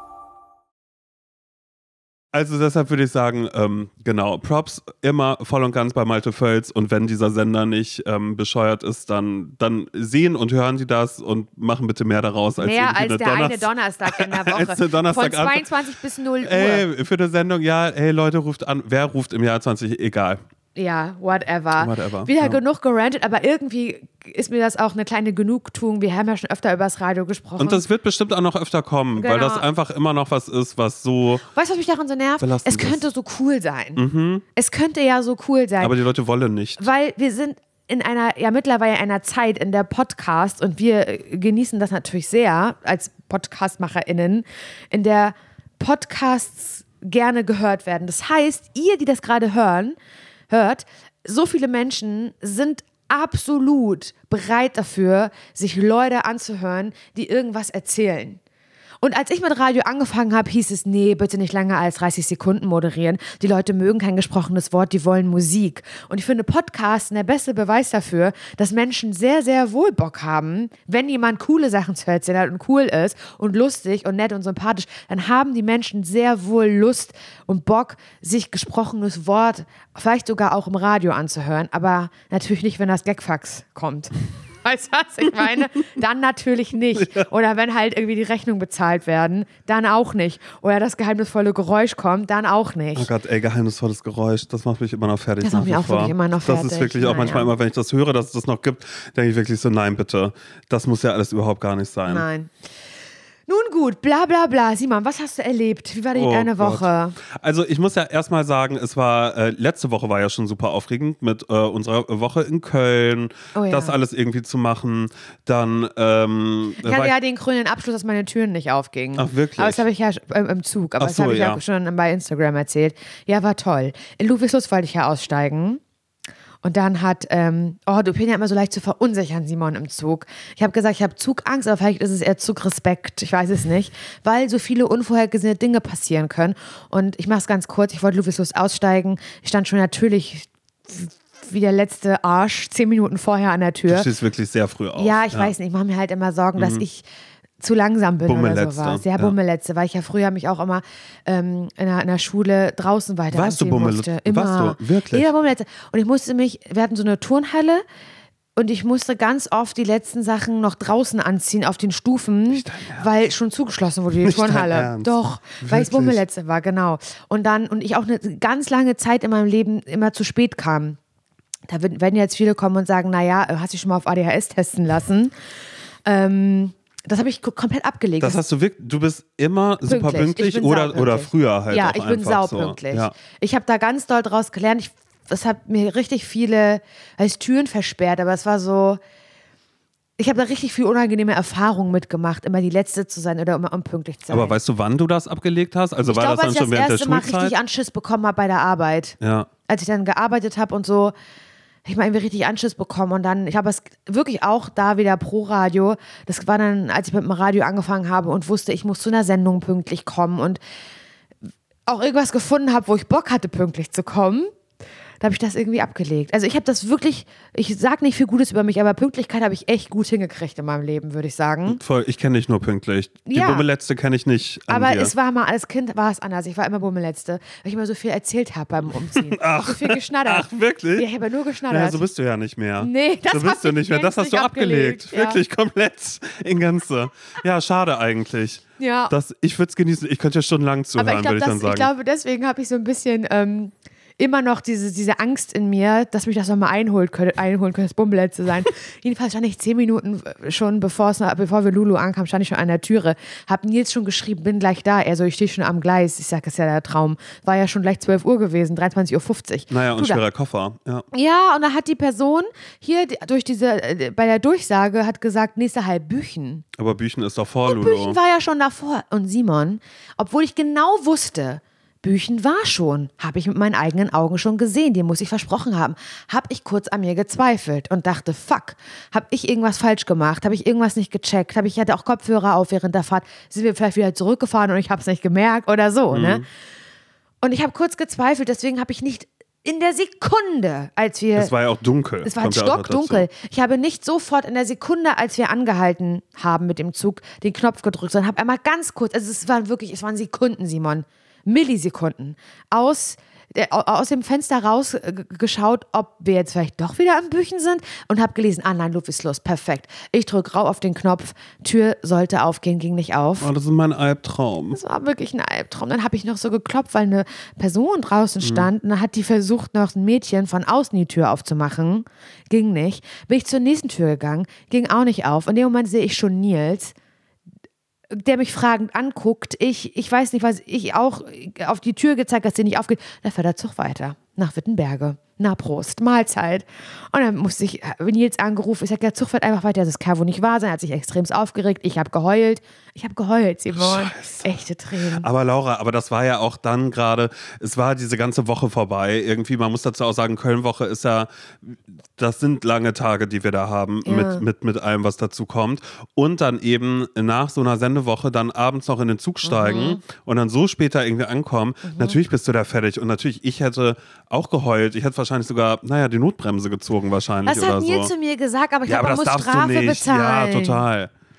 Also deshalb würde ich sagen, genau, Props immer voll und ganz bei Malte Völz und wenn dieser Sender nicht bescheuert ist, dann sehen und hören die das und machen bitte mehr daraus als mehr als der eine Donnerstag in der Woche. Von 22 bis 0 Uhr. Ey, für eine Sendung, ja, hey Leute, ruft an. Wer ruft im Jahr 20? Egal. Ja, whatever. Wieder genug gerantet, aber irgendwie ist mir das auch eine kleine Genugtuung. Wir haben ja schon öfter über das Radio gesprochen. Und das wird bestimmt auch noch öfter kommen, weil das einfach immer noch was ist, was so... Weißt du, was mich daran so nervt? Es könnte so cool sein. Es könnte ja so cool sein. Aber die Leute wollen nicht. Weil wir sind in mittlerweile einer Zeit, in der Podcast, und wir genießen das natürlich sehr als PodcastmacherInnen, in der Podcasts gerne gehört werden. Das heißt, ihr, die das gerade hört, so viele Menschen sind absolut bereit dafür, sich Leute anzuhören, die irgendwas erzählen. Und als ich mit Radio angefangen habe, hieß es, nee, bitte nicht länger als 30 Sekunden moderieren. Die Leute mögen kein gesprochenes Wort, die wollen Musik. Und ich finde Podcasts der beste Beweis dafür, dass Menschen sehr, sehr wohl Bock haben, wenn jemand coole Sachen zu erzählen hat und cool ist und lustig und nett und sympathisch, dann haben die Menschen sehr wohl Lust und Bock, sich gesprochenes Wort vielleicht sogar auch im Radio anzuhören. Aber natürlich nicht, wenn das Gagfax kommt. Weißt du, was ich meine? Dann natürlich nicht. Ja. Oder wenn halt irgendwie die Rechnungen bezahlt werden, dann auch nicht. Oder das geheimnisvolle Geräusch kommt, dann auch nicht. Oh Gott, ey, geheimnisvolles Geräusch, das macht mich immer noch fertig. Das macht mich auch wirklich immer noch fertig. Das ist wirklich auch manchmal immer, wenn ich das höre, dass es das noch gibt, denke ich wirklich so, nein, bitte. Das muss ja alles überhaupt gar nicht sein. Nein. Nun gut, bla bla bla. Simon, was hast du erlebt? Wie war deine Woche? Also ich muss ja erstmal sagen, es war, letzte Woche war ja schon super aufregend mit unserer Woche in Köln, das alles irgendwie zu machen. Dann ich hatte ja den krönenden Abschluss, dass meine Türen nicht aufgingen. Ach wirklich? Aber das habe ich ja im Zug, aber das habe ich ja schon bei Instagram erzählt. Ja, war toll. In Ludwigslust wollte ich ja aussteigen. Und dann hat, du bist ja immer so leicht zu verunsichern, Simon, im Zug. Ich habe gesagt, ich habe Zugangst, aber vielleicht ist es eher Zugrespekt, ich weiß es nicht, weil so viele unvorhergesehene Dinge passieren können. Und ich mache es ganz kurz, ich wollte Ludwigslust aussteigen. Ich stand schon natürlich wie der letzte Arsch 10 Minuten vorher an der Tür. Du stehst wirklich sehr früh auf. Ja, ich weiß nicht, ich mache mir halt immer Sorgen, dass ich zu langsam bin oder sowas. Ja, Bummeletze, weil ich ja früher mich auch immer in der Schule draußen weiter Warst du Bummeletze? Immer. Warst du? Wirklich? Jeder Bummeletze. Und wir hatten so eine Turnhalle und ich musste ganz oft die letzten Sachen noch draußen anziehen auf den Stufen, weil schon zugeschlossen wurde, die Turnhalle. Doch, weil ich Bummeletze war, genau. Und ich auch eine ganz lange Zeit in meinem Leben immer zu spät kam. Da werden jetzt viele kommen und sagen, naja, hast du dich schon mal auf ADHS testen lassen? Das habe ich komplett abgelegt. Das hast du wirklich, du bist immer super pünktlich oder früher halt. Ja, auch ich bin saupünktlich. So. Ja. Ich habe da ganz doll draus gelernt. Das hat mir richtig viele Türen versperrt, aber es war so, ich habe da richtig viel unangenehme Erfahrungen mitgemacht, immer die Letzte zu sein oder immer unpünktlich zu sein. Aber weißt du, wann du das abgelegt hast? Also war das dann schon während der Schulzeit? Ich glaube, als ich das erste Mal richtig Anschiss bekommen habe bei der Arbeit. Ja. Als ich dann gearbeitet habe und so, ich meine, wir richtig Anschiss bekommen und dann, ich habe es wirklich auch da wieder pro Radio, das war dann, als ich mit dem Radio angefangen habe und wusste, ich muss zu einer Sendung pünktlich kommen und auch irgendwas gefunden habe, wo ich Bock hatte, pünktlich zu kommen, da habe ich das irgendwie abgelegt. Also ich habe das wirklich, ich sage nicht viel Gutes über mich, aber Pünktlichkeit habe ich echt gut hingekriegt in meinem Leben, würde ich sagen. Voll, ich kenne dich nur pünktlich. Die Bummeletzte kenne ich nicht an aber dir. Es war mal, als Kind war es anders. Ich war immer Bummeletzte, weil ich immer so viel erzählt habe beim Umziehen. So viel geschnattert. Ach, wirklich? Ja, ich habe nur geschnattert. Ja, so bist du ja nicht mehr. Nee, das bist du nicht mehr. Das hast du abgelegt. Wirklich komplett in Gänze. Ja, schade eigentlich. Ja. Ich würde es genießen. Ich könnte ja stundenlang zuhören, würde ich dann sagen. Ich glaube, deswegen habe ich so ein bisschen immer noch diese Angst in mir, dass mich das nochmal einholen könnte, das Bummeletze zu sein. Jedenfalls stand ich 10 Minuten schon, bevor wir Lulu ankamen, stand ich schon an der Türe. Hab Nils schon geschrieben, bin gleich da. Er so, ich stehe schon am Gleis. Ich sage, das ist ja der Traum. War ja schon gleich 12 Uhr gewesen, 23.50 Uhr. Naja, und schwerer Koffer. Ja, und da hat die Person hier bei der Durchsage hat gesagt, nächster Halt Büchen. Aber Büchen ist doch vor Lulu. Büchen war ja schon davor. Und Simon, obwohl ich genau wusste, Büchen war schon, habe ich mit meinen eigenen Augen schon gesehen, den muss ich versprochen haben. Habe ich kurz an mir gezweifelt und dachte, fuck, habe ich irgendwas falsch gemacht? Habe ich irgendwas nicht gecheckt? Ich hatte auch Kopfhörer auf während der Fahrt. Sind wir vielleicht wieder zurückgefahren und ich habe es nicht gemerkt oder so, ne? Und ich habe kurz gezweifelt, deswegen habe ich nicht in der Sekunde, als wir... Es war ja auch dunkel. Es war stockdunkel. Ich habe nicht sofort in der Sekunde, als wir angehalten haben mit dem Zug, den Knopf gedrückt, sondern habe einmal ganz kurz, also es waren Sekunden, Simon, Millisekunden, aus dem Fenster rausgeschaut, ob wir jetzt vielleicht doch wieder am Büchen sind und habe gelesen, nein, Ludwigslust, perfekt. Ich drücke rauf auf den Knopf, Tür sollte aufgehen, ging nicht auf. Oh, das ist mein Albtraum. Das war wirklich ein Albtraum. Dann habe ich noch so geklopft, weil eine Person draußen stand und dann hat die versucht, noch ein Mädchen von außen die Tür aufzumachen. Ging nicht. Bin ich zur nächsten Tür gegangen, ging auch nicht auf. In dem Moment sehe ich schon Nils, der mich fragend anguckt. Ich weiß nicht, was ich auch auf die Tür gezeigt, dass sie nicht aufgeht. Da fährt der Zug weiter. Nach Wittenberge. Na, Prost, Mahlzeit. Und dann musste ich Nils angerufen. Ich sage, der Zug fährt einfach weiter. Das kann wohl nicht wahr sein. Er hat sich extremst aufgeregt. Ich habe geheult. Simon. Scheiße. Echte Tränen. Aber Laura, das war ja auch dann gerade, es war diese ganze Woche vorbei. Irgendwie, man muss dazu auch sagen, Köln-Woche ist ja, das sind lange Tage, die wir da haben, mit allem, was dazu kommt. Und dann eben nach so einer Sendewoche dann abends noch in den Zug steigen und dann so später irgendwie ankommen. Natürlich bist du da fertig. Und natürlich, ich hätte auch geheult. Ich hätte wahrscheinlich sogar, die Notbremse gezogen wahrscheinlich oder so. Das hat Nils zu mir gesagt, aber ich glaube, man muss Strafe bezahlen. Ja, total.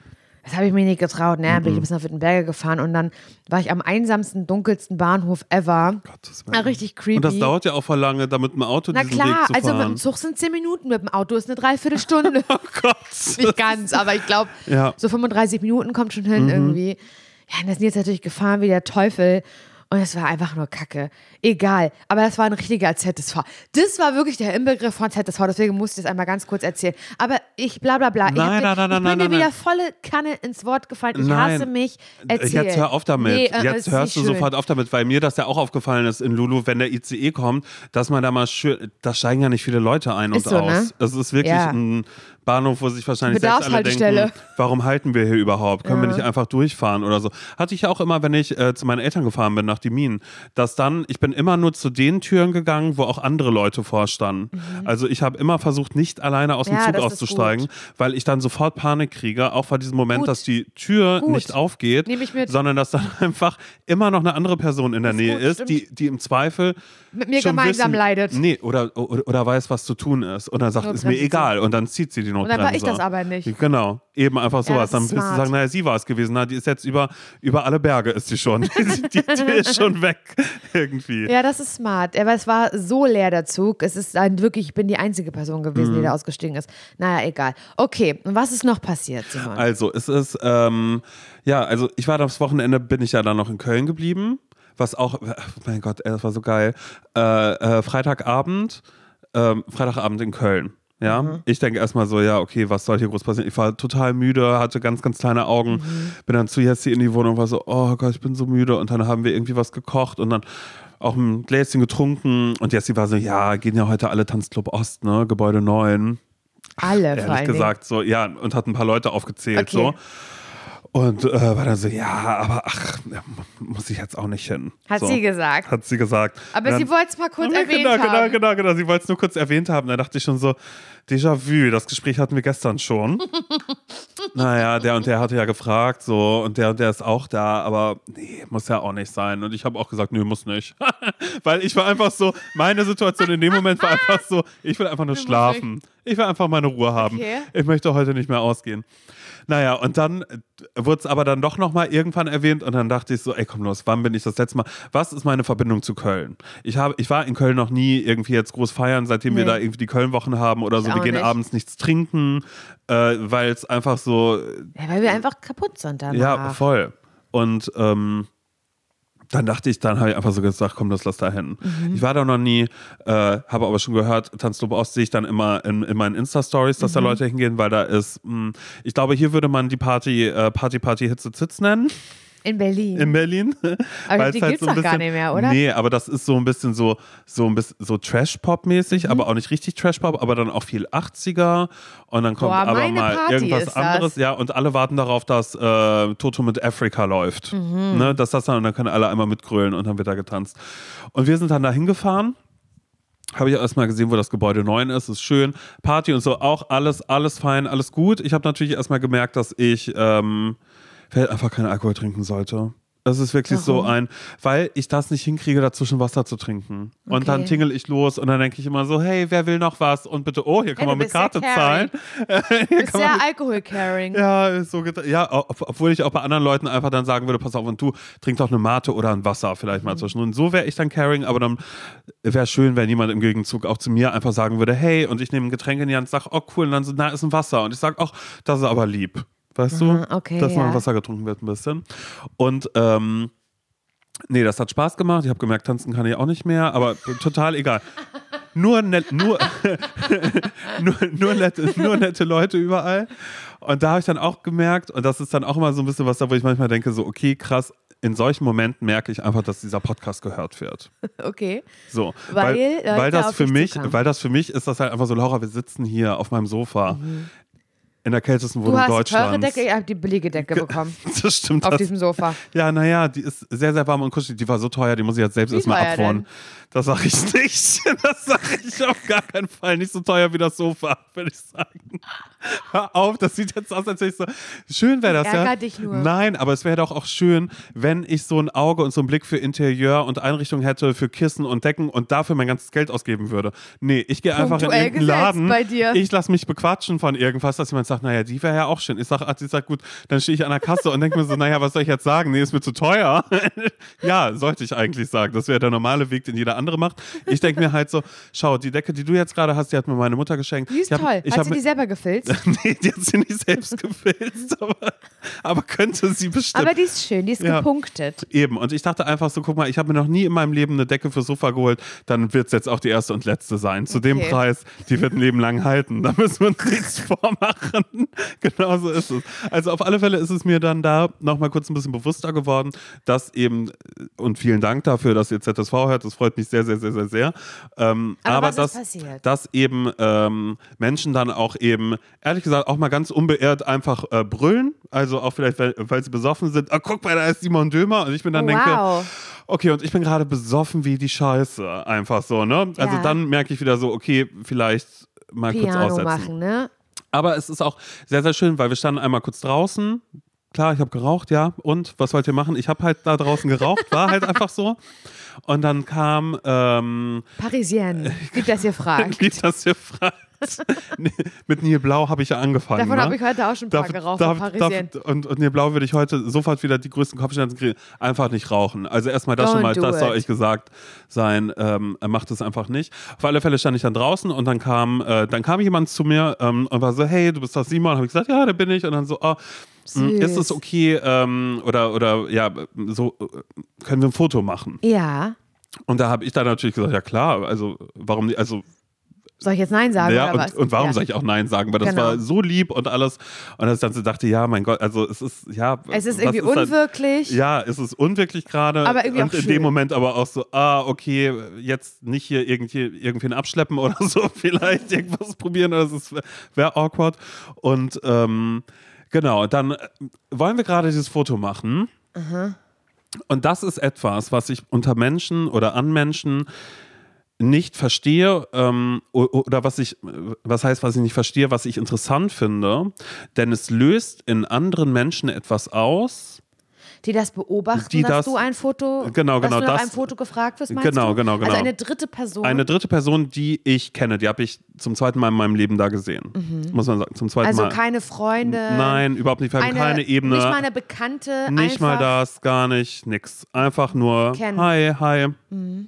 Das habe ich mir nicht getraut. Ne? Dann bin ich bis nach Wittenberge gefahren und dann war ich am einsamsten, dunkelsten Bahnhof ever. Richtig creepy. Und das dauert ja auch voll lange, da mit dem Auto diesen Weg zu fahren. Also mit dem Zug sind 10 Minuten, mit dem Auto ist eine Dreiviertelstunde. Oh Gott. Nicht ganz, aber ich glaube, so 35 Minuten kommt schon hin irgendwie. Ja, und das sind jetzt natürlich gefahren wie der Teufel. Und es war einfach nur Kacke. Egal. Aber das war ein richtiger ZSV. Das war wirklich der Inbegriff von ZSV. Deswegen musste ich das einmal ganz kurz erzählen. Aber ich bla bla bla. Ich bin mir wieder volle Kanne ins Wort gefallen. Ich hasse mich. Erzähl. Jetzt hör auf damit. Nee, jetzt hörst du sofort auf damit. Weil mir das ja auch aufgefallen ist in Lulu, wenn der ICE kommt, dass man da mal schön, da steigen ja nicht viele Leute ein und so, aus. Ne? Das ist wirklich ein Bahnhof, wo sich wahrscheinlich selbst alle denken, warum halten wir hier überhaupt? Können wir nicht einfach durchfahren oder so? Hatte ich ja auch immer, wenn ich zu meinen Eltern gefahren bin, nach Demmin, dass dann, ich bin immer nur zu den Türen gegangen, wo auch andere Leute vorstanden. Also ich habe immer versucht, nicht alleine aus dem Zug auszusteigen, weil ich dann sofort Panik kriege, auch bei diesem Moment, dass die Tür nicht aufgeht, sondern dass dann einfach immer noch eine andere Person in der Nähe ist, die im Zweifel mit mir gemeinsam leidet. Nee, oder weiß, was zu tun ist. Und dann sagt, ist mir egal. Und dann zieht sie die Notbremse. Und dann war ich das aber nicht. Genau, eben einfach sowas. Dann wirst du sagen, naja, sie war es gewesen. Na, die ist jetzt über alle Berge ist sie schon. die ist schon weg irgendwie. Ja, das ist smart. Aber es war so leer, der Zug. Es ist dann wirklich, ich bin die einzige Person gewesen, die da ausgestiegen ist. Naja, egal. Okay, und was ist noch passiert, Simon? Also, es ist, also ich war das Wochenende, bin ich ja dann noch in Köln geblieben. Was auch, mein Gott, das war so geil. Freitagabend in Köln. Ja, ich denke erstmal so, ja, okay, was soll hier groß passieren? Ich war total müde, hatte ganz, ganz kleine Augen, bin dann zu Jessie in die Wohnung, war so, oh Gott, ich bin so müde. Und dann haben wir irgendwie was gekocht und dann auch ein Gläschen getrunken. Und Jessie war so, ja, gehen ja heute alle Tanzclub Ost, ne, Gebäude 9. Alle, ehrlich gesagt, so, ja, und hat ein paar Leute aufgezählt, so. Und war dann so, ja, aber muss ich jetzt auch nicht hin. Hat sie gesagt. Hat sie gesagt. Aber dann, sie wollte es mal kurz erwähnt haben. Genau. Sie wollte es nur kurz erwähnt haben. Da dachte ich schon so, Déjà-vu, das Gespräch hatten wir gestern schon. Naja, der und der hatte ja gefragt, so, und der ist auch da, aber nee, muss ja auch nicht sein. Und ich habe auch gesagt, nö, muss nicht. Weil ich war einfach so, meine Situation in dem Moment war einfach so, ich will einfach nur schlafen. Ich will einfach meine Ruhe haben. Okay. Ich möchte heute nicht mehr ausgehen. Naja, und dann wurde es aber dann doch nochmal irgendwann erwähnt und dann dachte ich so, ey, komm los, wann bin ich das letzte Mal? Was ist meine Verbindung zu Köln? Ich war in Köln noch nie irgendwie jetzt groß feiern, seitdem wir da irgendwie die Köln-Wochen haben oder so. Wir gehen abends nichts trinken, weil es einfach so... Ja, weil wir einfach kaputt sind danach. Ja, voll. Und dann habe ich einfach so gesagt, komm, lass da hin. Ich war da noch nie, habe aber schon gehört, Tanzclub Ost sehe ich dann immer in meinen Insta-Stories, dass da Leute hingehen, weil da ist, ich glaube, hier würde man die Party Hitze Zitz nennen. In Berlin. In Berlin. Aber die halt gibt's doch gar nicht mehr, oder? Nee, aber das ist so ein bisschen so Trash-Pop-mäßig, aber auch nicht richtig Trash-Pop, aber dann auch viel 80er und dann kommt aber mal Party irgendwas anderes. Ja, und alle warten darauf, dass Toto mit Africa läuft. Ne, dass das dann können alle einmal mitgrölen und dann wird da getanzt. Und wir sind dann da hingefahren. Habe ich erstmal gesehen, wo das Gebäude 9 ist. Ist schön. Party und so, auch alles fein, alles gut. Ich habe natürlich erstmal gemerkt, dass ich einfach keinen Alkohol trinken sollte. Das ist wirklich so weil ich das nicht hinkriege, dazwischen Wasser zu trinken. Okay. Und dann tingel ich los und dann denke ich immer so, hey, wer will noch was? Und bitte, hier kann man mit Karte zahlen. Du bist sehr Alkohol-caring. Ja, obwohl ich auch bei anderen Leuten einfach dann sagen würde, pass auf, und du trinkst doch eine Mate oder ein Wasser vielleicht mal zwischen. Und so wäre ich dann caring, aber dann wäre schön, wenn jemand im Gegenzug auch zu mir einfach sagen würde, hey, und ich nehme ein Getränk in die Hand und sage, oh cool, und dann so, ist ein Wasser. Und ich sage, das ist aber lieb. Weißt du, dass mal Wasser getrunken wird ein bisschen. Und nee, das hat Spaß gemacht. Ich habe gemerkt, tanzen kann ich auch nicht mehr, aber total egal. Nur nette Leute überall. Und da habe ich dann auch gemerkt, und das ist dann auch immer so ein bisschen was da, wo ich manchmal denke, so okay, krass, in solchen Momenten merke ich einfach, dass dieser Podcast gehört wird. Okay. So, weil das für mich ist das halt einfach so, Laura, wir sitzen hier auf meinem Sofa. In der kältesten Wohnung Deutschlands. Du hast die teure Decke, ich habe die billige Decke bekommen. Das stimmt. Auf diesem Sofa. Ja, naja, die ist sehr, sehr warm und kuschelig. Die war so teuer, die muss ich jetzt selbst erstmal abfahren. Das sage ich nicht. Das sage ich auf gar keinen Fall. Nicht so teuer wie das Sofa, würde ich sagen. Hör auf, das sieht jetzt aus, als wäre ich so... Schön wäre das, ja. Ärger dich nur. Nein, aber es wäre doch auch schön, wenn ich so ein Auge und so einen Blick für Interieur und Einrichtung hätte, für Kissen und Decken und dafür mein ganzes Geld ausgeben würde. Nee, ich gehe einfach in irgendeinen Laden. Bei dir. Ich lasse mich bequatschen von irgendwas, dass jemand sagt, sage, naja, die wäre ja auch schön. Sie sagt, gut, dann stehe ich an der Kasse und denke mir so, naja, was soll ich jetzt sagen? Nee, ist mir zu teuer. Ja, sollte ich eigentlich sagen. Das wäre der normale Weg, den jeder andere macht. Ich denke mir halt so, schau, die Decke, die du jetzt gerade hast, die hat mir meine Mutter geschenkt. Die ist toll. Hat sie die selber gefilzt? Nee, die hat sie nicht selbst gefilzt, aber könnte sie bestimmt. Aber die ist schön, die ist gepunktet. Eben, und ich dachte einfach so, guck mal, ich habe mir noch nie in meinem Leben eine Decke fürs Sofa geholt, dann wird es jetzt auch die erste und letzte sein. Zu dem Preis, die wird ein Leben lang halten. Da müssen wir uns nichts vormachen. Genauso ist es. Also auf alle Fälle ist es mir dann da nochmal kurz ein bisschen bewusster geworden, dass eben, und vielen Dank dafür, dass ihr ZSV hört, das freut mich sehr, sehr, sehr, sehr, sehr. Aber dass eben Menschen dann auch eben, ehrlich gesagt, auch mal ganz unbeirrt einfach brüllen. Also auch vielleicht, weil sie besoffen sind. Oh, guck mal, da ist Simon Dömer. Und ich bin dann denke, okay, und ich bin gerade besoffen wie die Scheiße. Einfach so, ne? Also dann merke ich wieder so, okay, vielleicht mal Piano kurz aussetzen. machen, ne? Aber es ist auch sehr, sehr schön, weil wir standen einmal kurz draußen. Klar, ich habe geraucht, ja. Und was wollt ihr machen? Ich habe halt da draußen geraucht, war halt einfach so. Und dann kam Parisienne, lieb, dass ihr fragt. Lieb, dass ihr fragt. Mit Nil Blau habe ich ja angefangen. Davon ne? habe ich heute auch schon ein paar geraucht. Und Nil Blau würde ich heute sofort wieder die größten Kopfschmerzen kriegen. Einfach nicht rauchen. Also erstmal das schon mal, das soll euch gesagt sein. Er macht es einfach nicht. Auf alle Fälle stand ich dann draußen und dann kam jemand zu mir und war so, hey, du bist doch Simon. Habe ich gesagt, ja, da bin ich. Und dann so, ist es okay oder ja, so können wir ein Foto machen? Ja. Und da habe ich dann natürlich gesagt, ja klar, also warum nicht, also soll ich jetzt Nein sagen? Ja, oder was? Und warum soll ich auch Nein sagen? Weil das war so lieb und alles. Und dass ich dann so dachte, ja, mein Gott, also es ist, ja. Es ist irgendwie unwirklich. Es ist unwirklich gerade. Aber irgendwie und auch in dem Moment aber auch so, okay, jetzt nicht hier irgendwen abschleppen oder so, vielleicht irgendwas probieren, oder es wäre awkward. Und genau, dann wollen wir gerade dieses Foto machen. Aha. Und das ist etwas, was ich unter Menschen oder an Menschen nicht verstehe oder was ich nicht verstehe, was ich interessant finde, denn es löst in anderen Menschen etwas aus. Die das beobachten, dass du ein Foto, dass du nach einem Foto gefragt wirst, meinst du? Genau. Also eine dritte Person? Eine dritte Person, die ich kenne, die habe ich zum zweiten Mal in meinem Leben da gesehen, muss man sagen, zum zweiten Mal. Also keine Freunde? Nein, überhaupt nicht, wir haben keine Ebene. Nicht mal eine Bekannte? Nicht mal das, gar nicht, nix. Einfach nur, kennen. Hi. Mhm.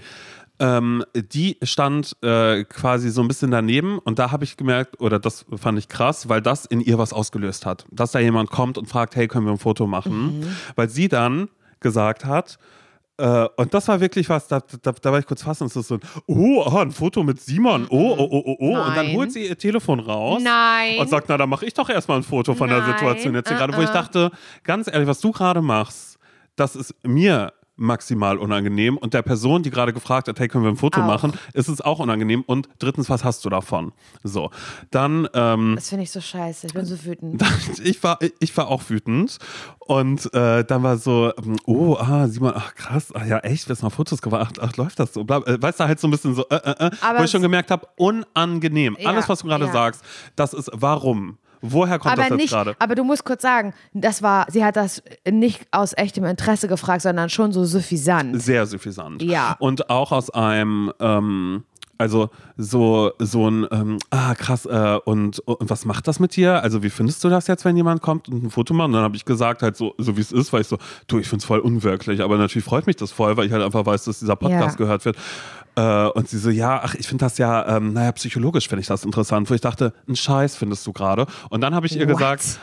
Die stand quasi so ein bisschen daneben und da habe ich gemerkt, oder das fand ich krass, weil das in ihr was ausgelöst hat. Dass da jemand kommt und fragt, hey, können wir ein Foto machen? Weil sie dann gesagt hat, und das war wirklich was, da war ich kurz fast und so, ein Foto mit Simon, oh. Und dann holt sie ihr Telefon raus und sagt, na, dann mache ich doch erstmal ein Foto von der Situation jetzt hier gerade, wo ich dachte, ganz ehrlich, was du gerade machst, das ist mir maximal unangenehm und der Person, die gerade gefragt hat, hey, können wir ein Foto machen, ist es auch unangenehm und drittens, was hast du davon? So, dann das finde ich so scheiße, ich bin so wütend. Ich war auch wütend und dann war so, Simon, krass, ja echt, wir haben mal Fotos gemacht, läuft das so, weißt du, halt so ein bisschen so, wo ich schon gemerkt habe, unangenehm, alles, was du gerade sagst, das ist, warum? Woher kommt das jetzt gerade? Aber du musst kurz sagen, sie hat das nicht aus echtem Interesse gefragt, sondern schon so suffisant. Sehr suffisant. Ja. Und auch aus einem, also so ein, krass, und was macht das mit dir? Also wie findest du das jetzt, wenn jemand kommt und ein Foto macht? Und dann habe ich gesagt, halt so wie es ist, weil ich so, ich finde es voll unwirklich, aber natürlich freut mich das voll, weil ich halt einfach weiß, dass dieser Podcast gehört wird. Und sie so, ich finde das ja, psychologisch finde ich das interessant, wo ich dachte, einen Scheiß findest du gerade. Und dann habe ich ihr gesagt,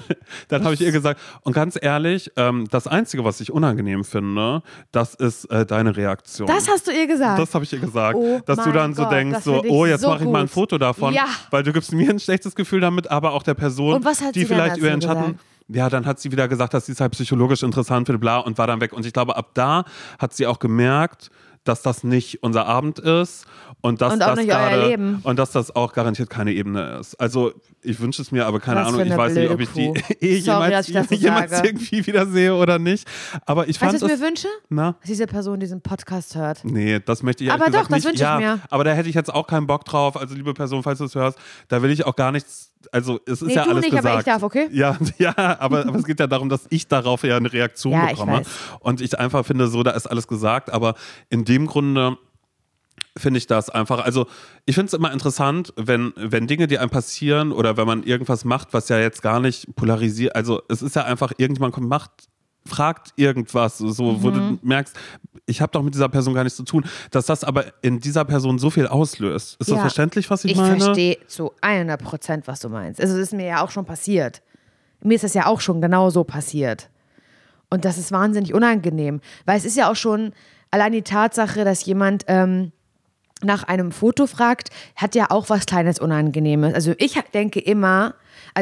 und ganz ehrlich, das Einzige, was ich unangenehm finde, das ist deine Reaktion. Das hast du ihr gesagt? Das habe ich ihr gesagt. Dass du dann so denkst, jetzt mache ich mal ein Foto davon, weil du gibst mir ein schlechtes Gefühl damit, aber auch der Person, und was hat die sie vielleicht über ihren gesagt? Schatten... Ja, dann hat sie wieder gesagt, dass sie es halt psychologisch interessant findet, bla, und war dann weg. Und ich glaube, ab da hat sie auch gemerkt, dass das nicht unser Abend ist und dass das euer Leben. Und dass das auch garantiert keine Ebene ist. Also ich wünsche es mir, aber keine Ahnung, ich weiß nicht, ob ich die jemals irgendwie wiedersehe oder nicht. Aber ich fand weißt du, was ich mir wünsche? Na? Dass diese Person diesen Podcast hört. Nee, das möchte ich aber ehrlich gesagt nicht. Aber doch, das wünsche ich mir. Aber da hätte ich jetzt auch keinen Bock drauf. Also liebe Person, falls du es hörst, da will ich auch gar nichts. Also es ist ja alles nicht, gesagt. Aber ich darf, okay? Ja, aber es geht ja darum, dass ich darauf ja eine Reaktion bekomme. Ich weiß. Und ich einfach finde, so, da ist alles gesagt. Aber in dem Grunde finde ich das einfach. Also ich finde es immer interessant, wenn Dinge, die einem passieren oder wenn man irgendwas macht, was ja jetzt gar nicht polarisiert, also es ist ja einfach, irgendjemand kommt, fragt irgendwas, so, wo du merkst, ich habe doch mit dieser Person gar nichts zu tun, dass das aber in dieser Person so viel auslöst. Ist das verständlich, was ich meine? Ich verstehe zu 100%, was du meinst. Also es ist mir ja auch schon passiert. Mir ist das ja auch schon genau so passiert. Und das ist wahnsinnig unangenehm, weil es ist ja auch schon allein die Tatsache, dass jemand nach einem Foto fragt, hat ja auch was Kleines Unangenehmes. Also ich denke immer,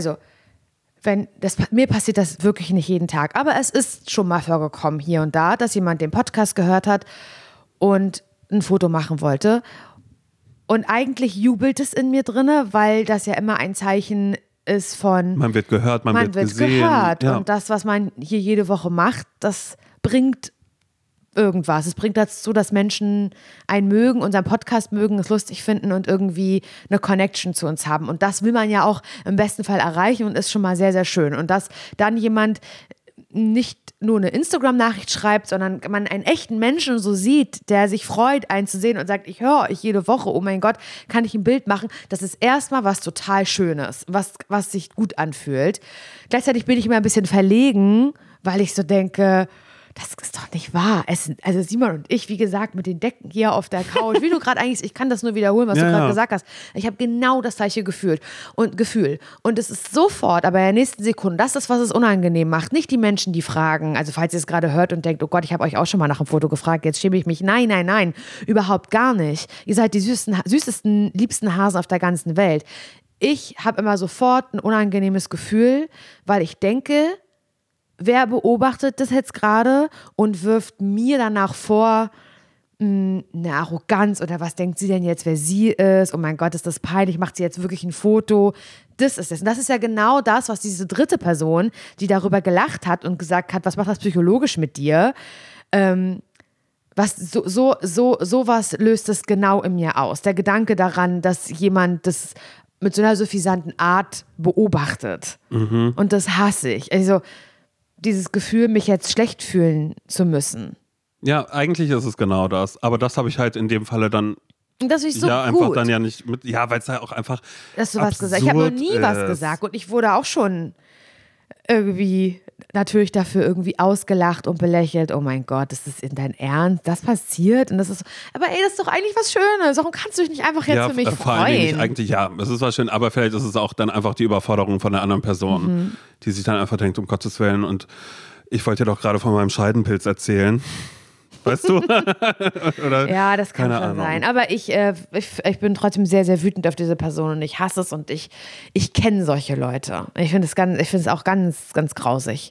mir passiert das wirklich nicht jeden Tag, aber es ist schon mal vorgekommen hier und da, dass jemand den Podcast gehört hat und ein Foto machen wollte. Und eigentlich jubelt es in mir drinne, weil das ja immer ein Zeichen ist von... Man wird gehört, man wird gesehen. Gehört. Ja. Und das, was man hier jede Woche macht, das bringt irgendwas. Es bringt dazu, dass Menschen einen mögen, unseren Podcast mögen, es lustig finden und irgendwie eine Connection zu uns haben. Und das will man ja auch im besten Fall erreichen und ist schon mal sehr, sehr schön. Und dass dann jemand nicht nur eine Instagram-Nachricht schreibt, sondern man einen echten Menschen so sieht, der sich freut, einen zu sehen und sagt, ich höre euch jede Woche, oh mein Gott, kann ich ein Bild machen? Das ist erstmal was total Schönes, was sich gut anfühlt. Gleichzeitig bin ich immer ein bisschen verlegen, weil ich so denke, das ist doch nicht wahr. Also Simon und ich, wie gesagt, mit den Decken hier auf der Couch, wie du gerade eigentlich, ich kann das nur wiederholen, was du gerade gesagt hast. Ich habe genau das gleiche Gefühl. Und es ist sofort, aber in der nächsten Sekunde, das ist, was es unangenehm macht. Nicht die Menschen, die fragen, also falls ihr es gerade hört und denkt, oh Gott, ich habe euch auch schon mal nach einem Foto gefragt, jetzt schäme ich mich. Nein, überhaupt gar nicht. Ihr seid die süßesten, liebsten Hasen auf der ganzen Welt. Ich habe immer sofort ein unangenehmes Gefühl, weil ich denke, wer beobachtet das jetzt gerade und wirft mir danach vor, eine Arroganz oder was denkt sie denn jetzt, wer sie ist? Oh mein Gott, ist das peinlich, macht sie jetzt wirklich ein Foto? Das ist es. Und das ist ja genau das, was diese dritte Person, die darüber gelacht hat und gesagt hat, was macht das psychologisch mit dir? Sowas löst es genau in mir aus. Der Gedanke daran, dass jemand das mit so einer suffisanten Art beobachtet. Und das hasse ich. Also dieses Gefühl, mich jetzt schlecht fühlen zu müssen. Ja, eigentlich ist es genau das. Aber das habe ich halt in dem Falle dann das ist so gut. Einfach dann ja nicht mit, weil es ja auch einfach dass du was gesagt. Ich habe noch nie was gesagt und ich wurde auch schon irgendwie natürlich dafür irgendwie ausgelacht und belächelt. Oh mein Gott, ist das in dein Ernst? Das passiert? Und das ist, aber ey, das ist doch eigentlich was Schönes. Warum kannst du dich nicht einfach jetzt für mich freuen? Eigentlich, es ist was schön, aber vielleicht ist es auch dann einfach die Überforderung von der anderen Person, die sich dann einfach denkt, um Gottes Willen, und ich wollte dir doch gerade von meinem Scheidenpilz erzählen. Weißt du? Oder, ja, das kann schon sein. Aber ich bin trotzdem sehr, sehr wütend auf diese Person und ich hasse es und ich kenne solche Leute. Ich finde es auch ganz, ganz grausig.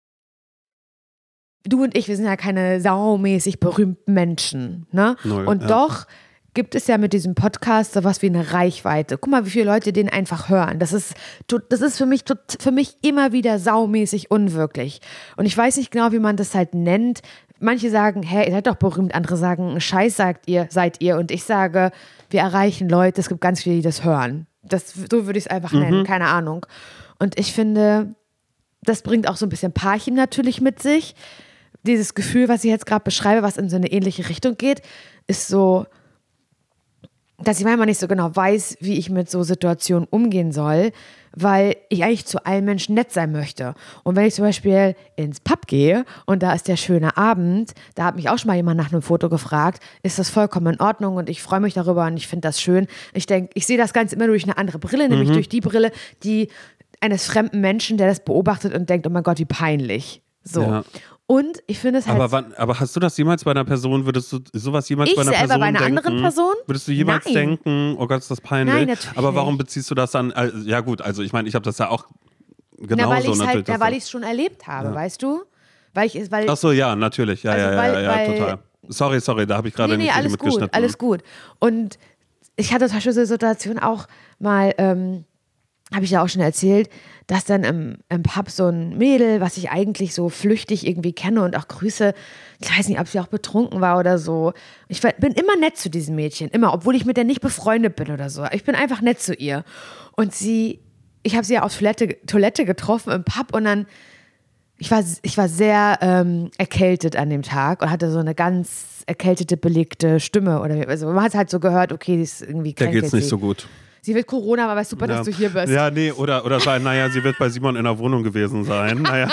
Du und ich, wir sind ja keine saumäßig berühmten Menschen, ne? Null, und doch gibt es ja mit diesem Podcast sowas wie eine Reichweite. Guck mal, wie viele Leute den einfach hören. Das ist für mich immer wieder saumäßig unwirklich. Und ich weiß nicht genau, wie man das halt nennt. Manche sagen, hey, ihr seid doch berühmt. Andere sagen, Scheiß seid ihr. Und ich sage, wir erreichen Leute. Es gibt ganz viele, die das hören. So würde ich es einfach nennen. Keine Ahnung. Und ich finde, das bringt auch so ein bisschen Parchim natürlich mit sich. Dieses Gefühl, was ich jetzt gerade beschreibe, was in so eine ähnliche Richtung geht, ist so, dass ich manchmal nicht so genau weiß, wie ich mit so Situationen umgehen soll, weil ich eigentlich zu allen Menschen nett sein möchte. Und wenn ich zum Beispiel ins Pub gehe und da ist der schöne Abend, da hat mich auch schon mal jemand nach einem Foto gefragt, ist das vollkommen in Ordnung und ich freue mich darüber und ich finde das schön. Ich denke, ich sehe das Ganze immer durch eine andere Brille, nämlich durch die Brille, die eines fremden Menschen, der das beobachtet und denkt, oh mein Gott, wie peinlich. So. Ja. Und ich finde es halt... Aber hast du das jemals bei einer Person, würdest du sowas jemals bei einer Person denken? Ich selber bei einer anderen Person? Würdest du jemals denken, oh Gott, ist das peinlich? Nein, natürlich aber warum beziehst du das dann, ja gut, also ich meine, ich habe das ja auch genauso natürlich. Weil ich es schon erlebt habe, weißt du? Ach so, ja, natürlich, ja, total. Sorry, da habe ich gerade nicht mitgeschnitten. Alles gut. Und ich hatte zum Beispiel so eine Situation auch mal, habe ich ja auch schon erzählt, dass dann im Pub so ein Mädel, was ich eigentlich so flüchtig irgendwie kenne und auch grüße, ich weiß nicht, ob sie auch betrunken war oder so. Ich bin immer nett zu diesem Mädchen, immer, obwohl ich mit der nicht befreundet bin oder so. Ich bin einfach nett zu ihr. Und ich habe sie ja auf Toilette getroffen im Pub und dann Ich war sehr erkältet an dem Tag und hatte so eine ganz erkältete, belegte Stimme. Also man hat halt so gehört, okay, die ist irgendwie krank. Der geht's nicht so gut. Sie wird Corona, aber super, dass du hier bist. Ja, nee, oder sein, naja, sie wird bei Simon in der Wohnung gewesen sein. Naja.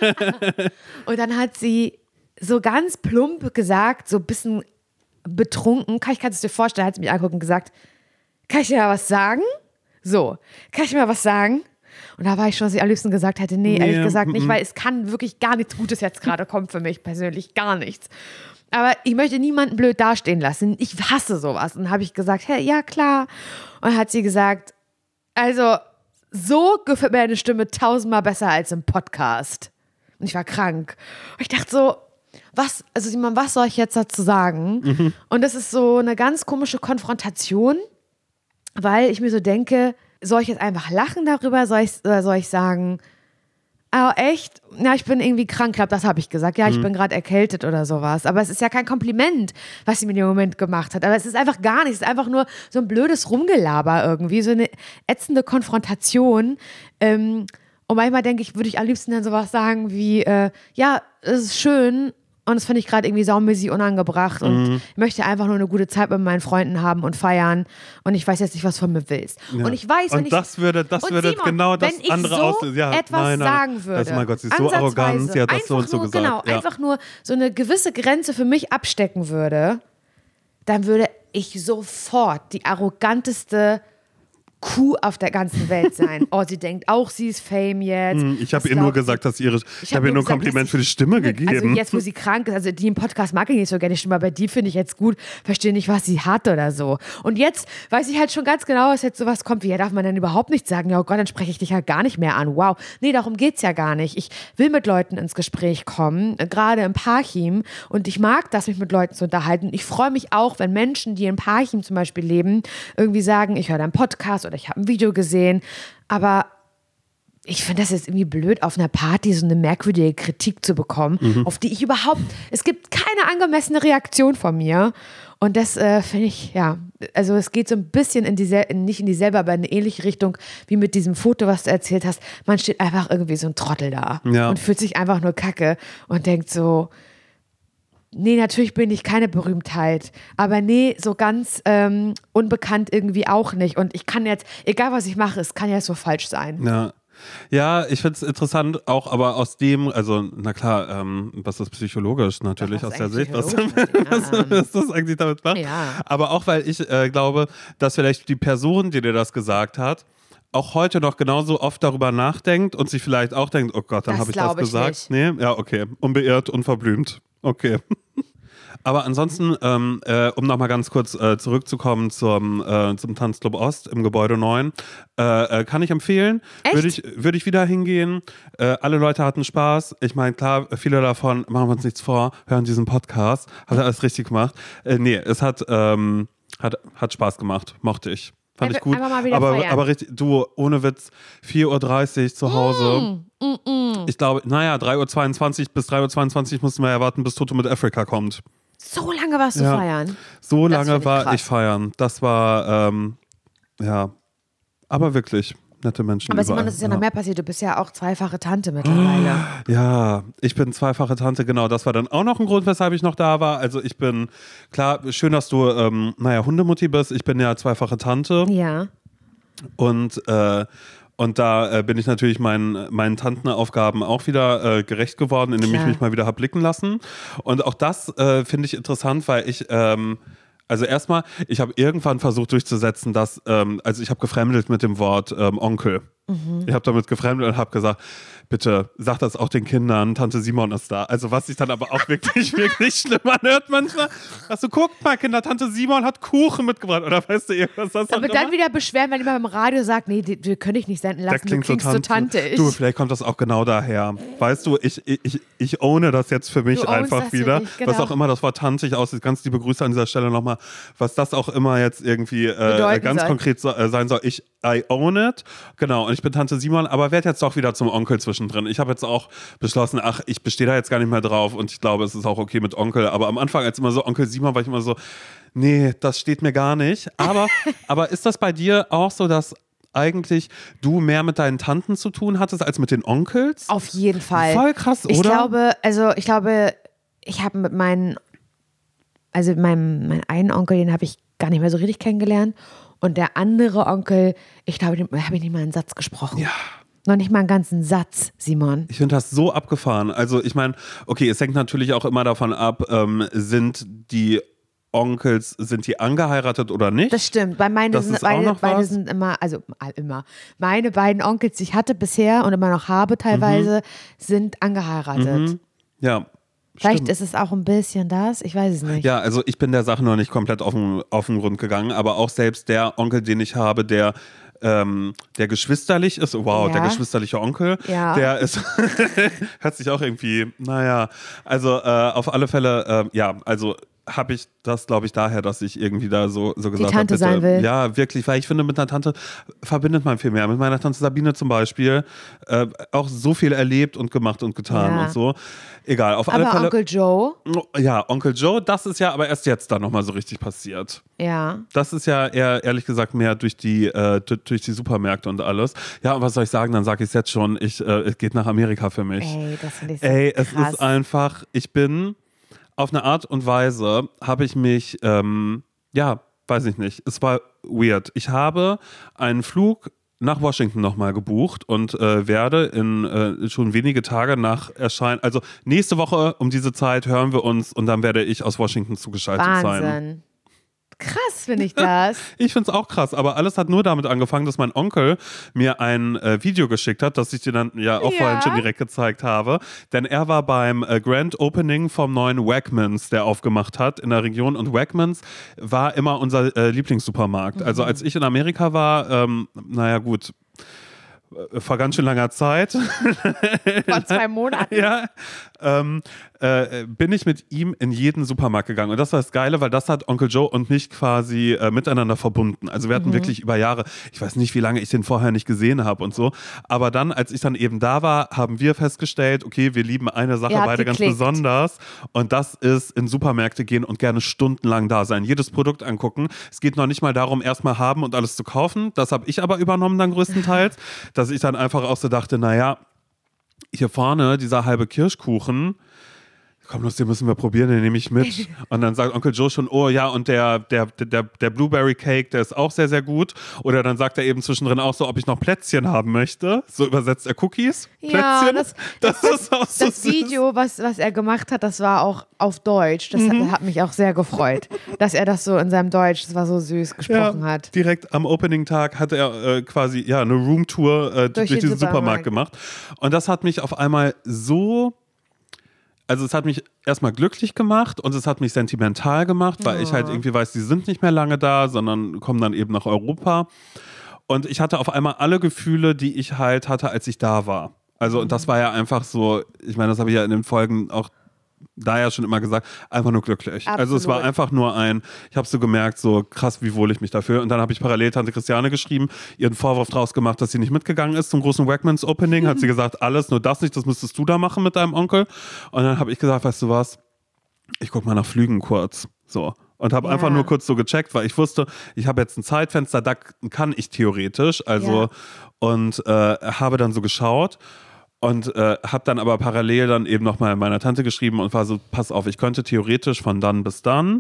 Und dann hat sie so ganz plump gesagt, so ein bisschen betrunken, kann es dir vorstellen, hat sie mich angeguckt und gesagt, kann ich dir da was sagen? So, kann ich mir mal was sagen? Und da war ich schon, dass ich am liebsten gesagt hätte, nee, ehrlich gesagt nicht, weil es kann wirklich gar nichts Gutes jetzt gerade kommen für mich persönlich, gar nichts. Aber ich möchte niemanden blöd dastehen lassen. Ich hasse sowas. Und dann habe ich gesagt, hey, ja klar. Und dann hat sie gesagt, also so gefällt mir deine Stimme 1000-mal besser als im Podcast. Und ich war krank. Und ich dachte so, was soll ich jetzt dazu sagen? Mhm. Und das ist so eine ganz komische Konfrontation, weil ich mir so denke, soll ich jetzt einfach lachen darüber? Oder soll ich sagen, oh echt? Ja, ich bin irgendwie krank. Ich glaube, das habe ich gesagt. Ja, ich bin gerade erkältet oder sowas. Aber es ist ja kein Kompliment, was sie mir im Moment gemacht hat. Aber es ist einfach gar nichts. Es ist einfach nur so ein blödes Rumgelaber irgendwie. So eine ätzende Konfrontation. Und manchmal denke ich, würde ich am liebsten dann sowas sagen wie, ja, es ist schön, und das finde ich gerade irgendwie saumäßig unangebracht und ich möchte einfach nur eine gute Zeit mit meinen Freunden haben und feiern und ich weiß jetzt nicht, was du von mir willst. Ja. Und ich weiß, wenn und das würde Simon, genau das andere aussehen. Ja, etwas sagen würde. Also mein Gott, sie ist so arrogant, sie hat das so und so gesagt. Genau, ja. Einfach nur so eine gewisse Grenze für mich abstecken würde, dann würde ich sofort die arroganteste Kuh auf der ganzen Welt sein. Oh, sie denkt auch, sie ist Fame jetzt. Ich habe ihr nur gesagt, dass ich habe ihr nur ein Kompliment für die Stimme gegeben. Also jetzt, wo sie krank ist, also die im Podcast mag ich nicht so gerne die Stimme, aber die finde ich jetzt gut, verstehe nicht, was sie hat oder so. Und jetzt weiß ich halt schon ganz genau, dass jetzt sowas kommt wie, ja, darf man dann überhaupt nicht sagen, ja, oh Gott, dann spreche ich dich halt gar nicht mehr an. Wow. Nee, darum geht's ja gar nicht. Ich will mit Leuten ins Gespräch kommen, gerade im Parchim, und ich mag das, mich mit Leuten zu unterhalten. Ich freue mich auch, wenn Menschen, die in Parchim zum Beispiel leben, irgendwie sagen, ich höre deinen Podcast oder ich habe ein Video gesehen, aber ich finde das jetzt irgendwie blöd, auf einer Party so eine merkwürdige Kritik zu bekommen, auf die ich es gibt keine angemessene Reaktion von mir und das finde ich, ja, also es geht so ein bisschen nicht in dieselbe, aber in eine ähnliche Richtung wie mit diesem Foto, was du erzählt hast. Man steht einfach irgendwie so ein Trottel da und fühlt sich einfach nur kacke und denkt so, nee, natürlich bin ich keine Berühmtheit, aber nee, so ganz unbekannt irgendwie auch nicht. Und ich kann jetzt, egal was ich mache, es kann ja so falsch sein. Ja, ich finde es interessant, auch aber aus dem, also na klar, was ist psychologisch natürlich aus der Sicht, was das eigentlich damit macht. Ja. Aber auch, weil ich glaube, dass vielleicht die Person, die dir das gesagt hat, auch heute noch genauso oft darüber nachdenkt und sich vielleicht auch denkt, oh Gott, dann habe ich das gesagt. Nicht. Nee, ja, okay, unbeirrt, unverblümt. Okay. Aber ansonsten, um nochmal ganz kurz zurückzukommen zum Tanzclub Ost im Gebäude 9, kann ich empfehlen. Echt? Würde ich wieder hingehen. Alle Leute hatten Spaß. Ich meine, klar, viele davon, machen wir uns nichts vor, hören diesen Podcast. Hat er alles richtig gemacht. Nee, es hat Spaß gemacht. Mochte ich. Fand ich gut. Aber richtig, du, ohne Witz, 4:30 Uhr zu Hause. Ich glaube, 3:22 Uhr bis 3:22 Uhr mussten wir ja warten, bis Toto mit Africa kommt. So lange warst du feiern? So lange war ich feiern. Das war, aber wirklich nette Menschen. Aber Simon, es ist ja noch mehr passiert. Du bist ja auch zweifache Tante mittlerweile. Ja, ich bin zweifache Tante, genau. Das war dann auch noch ein Grund, weshalb ich noch da war. Also ich bin, klar, schön, dass du, Hundemutti bist. Ich bin ja zweifache Tante. Ja. Und da bin ich natürlich meinen Tantenaufgaben auch wieder gerecht geworden, indem ich mich mal wieder habe blicken lassen. Und auch das finde ich interessant, weil ich also erstmal, ich habe irgendwann versucht durchzusetzen, dass, also ich habe gefremdelt mit dem Wort Onkel. Ich habe damit gefremdelt und habe gesagt, bitte sag das auch den Kindern, Tante Simon ist da. Also was sich dann aber auch wirklich, wirklich schlimm anhört manchmal. Also guckt mal Kinder, Tante Simon hat Kuchen mitgebracht oder weißt du irgendwas. Das aber dann wieder beschweren, wenn jemand beim Radio sagt, nee, wir können dich nicht senden lassen, du klingst so Tante. Du, vielleicht kommt das auch genau daher. Weißt du, ich owne das jetzt für mich einfach wieder. Dich, genau. Was auch immer das Wort tantig aussieht. Ganz liebe Grüße an dieser Stelle nochmal. Was das auch immer jetzt irgendwie ganz konkret sein soll. I own it. Genau, und ich bin Tante Simon, aber werde jetzt doch wieder zum Onkel zwischendrin. Ich habe jetzt auch beschlossen, ich bestehe da jetzt gar nicht mehr drauf und ich glaube, es ist auch okay mit Onkel. Aber am Anfang, als immer so Onkel Simon, war ich immer so, nee, das steht mir gar nicht. Aber ist das bei dir auch so, dass eigentlich du mehr mit deinen Tanten zu tun hattest als mit den Onkels? Auf jeden Fall. Voll krass, oder? Ich glaube, ich habe mit meinen, also meinen einen Onkel, den habe ich gar nicht mehr so richtig kennengelernt. Und der andere Onkel, ich glaube, dem habe ich nicht mal einen Satz gesprochen. Ja. Noch nicht mal einen ganzen Satz, Simon. Ich finde das so abgefahren. Also ich meine, okay, es hängt natürlich auch immer davon ab, sind die Onkels, sind die angeheiratet oder nicht? Das stimmt. Bei meine sind immer, meine beiden Onkels, die ich hatte bisher und immer noch habe teilweise, sind angeheiratet. Ja. Vielleicht stimmt. ist es auch ein bisschen das, ich weiß es nicht. Ja, also ich bin der Sache noch nicht komplett auf den Grund gegangen, aber auch selbst der Onkel, den ich habe, der geschwisterlich ist, der geschwisterliche Onkel, der ist, hört sich auch irgendwie, also auf alle Fälle, also habe ich das, glaube ich, daher, dass ich irgendwie da so gesagt habe, Tante sein will. Ja, wirklich, weil ich finde, mit einer Tante verbindet man viel mehr. Mit meiner Tante Sabine zum Beispiel auch so viel erlebt und gemacht und getan und so. Egal, auf alle Fälle. Onkel Joe? Ja, Onkel Joe, das ist ja aber erst jetzt dann nochmal so richtig passiert. Ja. Das ist ja eher, ehrlich gesagt, mehr durch die Supermärkte und alles. Ja, und was soll ich sagen, dann sage ich es jetzt schon, es geht nach Amerika für mich. Ey, das finde ich so krass. Es ist einfach, ich bin auf eine Art und Weise, habe ich mich, weiß ich nicht, es war weird. Ich habe einen Flug nach Washington nochmal gebucht und werde in schon wenige Tage nach Erscheinen, also nächste Woche um diese Zeit hören wir uns und dann werde ich aus Washington zugeschaltet sein. Wahnsinn. Krass finde ich das. Ich finde es auch krass, aber alles hat nur damit angefangen, dass mein Onkel mir ein Video geschickt hat, das ich dir dann auch vorhin schon direkt gezeigt habe. Denn er war beim Grand Opening vom neuen Wegmans, der aufgemacht hat in der Region. Und Wegmans war immer unser Lieblingssupermarkt. Also als ich in Amerika war, vor ganz schön langer Zeit. Vor 2 Monaten. Ja. Bin ich mit ihm in jeden Supermarkt gegangen. Und das war das Geile, weil das hat Onkel Joe und mich quasi miteinander verbunden. Also wir hatten wirklich über Jahre, ich weiß nicht, wie lange ich den vorher nicht gesehen habe und so. Aber dann, als ich dann eben da war, haben wir festgestellt, okay, wir lieben eine Sache beide ganz besonders. Und das ist in Supermärkte gehen und gerne stundenlang da sein. Jedes Produkt angucken. Es geht noch nicht mal darum, erstmal haben und alles zu kaufen. Das habe ich aber übernommen dann größtenteils. Dass ich dann einfach auch so dachte, hier vorne, dieser halbe Kirschkuchen, komm los, den müssen wir probieren, den nehme ich mit. Und dann sagt Onkel Joe schon, oh ja, und der Blueberry Cake, der ist auch sehr, sehr gut. Oder dann sagt er eben zwischendrin auch so, ob ich noch Plätzchen haben möchte. So übersetzt er Cookies. Ja, Plätzchen. Das ist auch so das Video, was er gemacht hat, das war auch auf Deutsch. Das hat mich auch sehr gefreut, dass er das so in seinem Deutsch, das war so süß, gesprochen hat. Direkt am Opening-Tag hat er quasi eine Roomtour durch diesen Supermarkt gemacht. Und das hat mich auf einmal es hat mich erstmal glücklich gemacht und es hat mich sentimental gemacht, weil ich halt irgendwie weiß, die sind nicht mehr lange da, sondern kommen dann eben nach Europa. Und ich hatte auf einmal alle Gefühle, die ich halt hatte, als ich da war. Also, und das war ja einfach so, ich meine, das habe ich ja in den Folgen auch da ja schon immer gesagt, einfach nur glücklich. Absolut. Also es war einfach nur ich habe so gemerkt, so krass, wie wohl ich mich dafür. Und dann habe ich parallel Tante Christiane geschrieben, ihren Vorwurf draus gemacht, dass sie nicht mitgegangen ist zum großen Wegmans Opening. Hat sie gesagt, alles, nur das nicht, das müsstest du da machen mit deinem Onkel. Und dann habe ich gesagt, weißt du was, ich guck mal nach Flügen kurz. So. Und habe einfach nur kurz so gecheckt, weil ich wusste, ich habe jetzt ein Zeitfenster, da kann ich theoretisch. Und habe dann so geschaut. Und habe dann aber parallel dann eben nochmal meiner Tante geschrieben und war so, pass auf, ich könnte theoretisch von dann bis dann,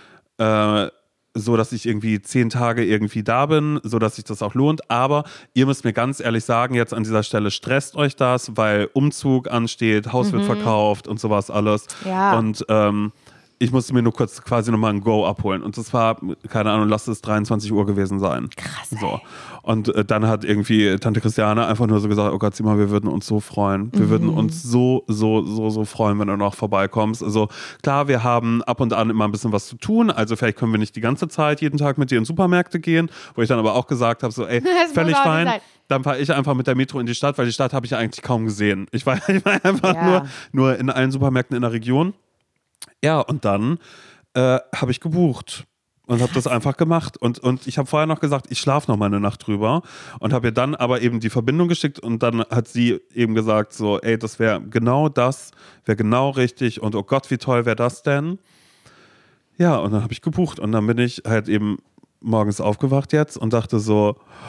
so dass ich irgendwie 10 Tage irgendwie da bin, so dass sich das auch lohnt. Aber ihr müsst mir ganz ehrlich sagen, jetzt an dieser Stelle, stresst euch das, weil Umzug ansteht, Haus wird verkauft und sowas alles. Ja. Und ich musste mir nur kurz quasi nochmal ein Go abholen. Und das war, keine Ahnung, lass es 23 Uhr gewesen sein. Krass. So. Und dann hat irgendwie Tante Christiane einfach nur so gesagt, oh Gott, sieh mal, wir würden uns so freuen. Wir würden uns so freuen, wenn du noch vorbeikommst. Also klar, wir haben ab und an immer ein bisschen was zu tun. Also vielleicht können wir nicht die ganze Zeit jeden Tag mit dir in Supermärkte gehen. Wo ich dann aber auch gesagt habe, so ey, völlig fein. Dann fahre ich einfach mit der Metro in die Stadt, weil die Stadt habe ich eigentlich kaum gesehen. Ich war einfach nur in allen Supermärkten in der Region. Ja, und dann habe ich gebucht und habe das einfach gemacht. Und ich habe vorher noch gesagt, ich schlafe noch mal eine Nacht drüber und habe ihr dann aber eben die Verbindung geschickt und dann hat sie eben gesagt so, ey, das wäre genau richtig und oh Gott, wie toll wäre das denn? Ja, und dann habe ich gebucht und dann bin ich halt eben morgens aufgewacht jetzt und dachte so,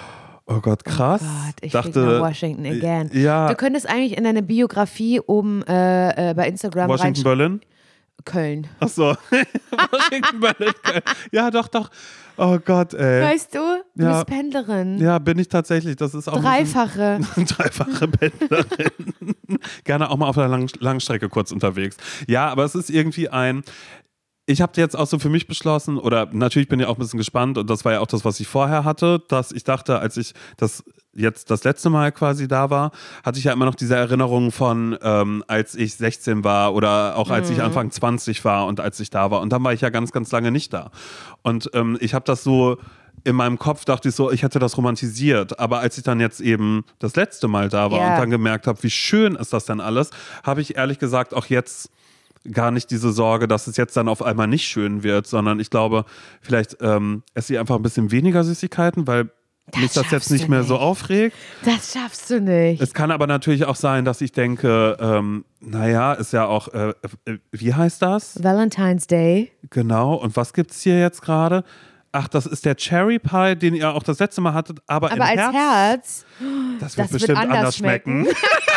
Oh Gott, krass. Oh Gott, ich fliege nach Washington again. Ja. Du könntest eigentlich in deine Biografie oben bei Instagram Washington, Berlin? Köln. Ach so. Washington, Berlin, Köln. Ja, doch. Oh Gott, ey. Weißt du bist Pendlerin. Ja, bin ich tatsächlich. Das ist auch Dreifache Pendlerin. Gerne auch mal auf der Langstrecke kurz unterwegs. Ja, aber es ist irgendwie ich habe jetzt auch so für mich beschlossen, oder natürlich bin ich auch ein bisschen gespannt, und das war ja auch das, was ich vorher hatte, dass ich dachte, als ich das letzte Mal quasi da war, hatte ich ja immer noch diese Erinnerung von, als ich 16 war oder auch als ich Anfang 20 war und als ich da war. Und dann war ich ja ganz, ganz lange nicht da. Und ich habe das so in meinem Kopf, dachte ich so, ich hätte das romantisiert. Aber als ich dann jetzt eben das letzte Mal da war und dann gemerkt habe, wie schön ist das denn alles, habe ich ehrlich gesagt auch jetzt gar nicht diese Sorge, dass es jetzt dann auf einmal nicht schön wird, sondern ich glaube, vielleicht esse ich einfach ein bisschen weniger Süßigkeiten, weil mich das jetzt nicht mehr so aufregt. Das schaffst du nicht. Es kann aber natürlich auch sein, dass ich denke, naja, ist ja auch, wie heißt das? Valentine's Day. Genau, und was gibt's hier jetzt gerade? Ach, das ist der Cherry Pie, den ihr auch das letzte Mal hattet, aber im als Herz. Das wird bestimmt anders schmecken.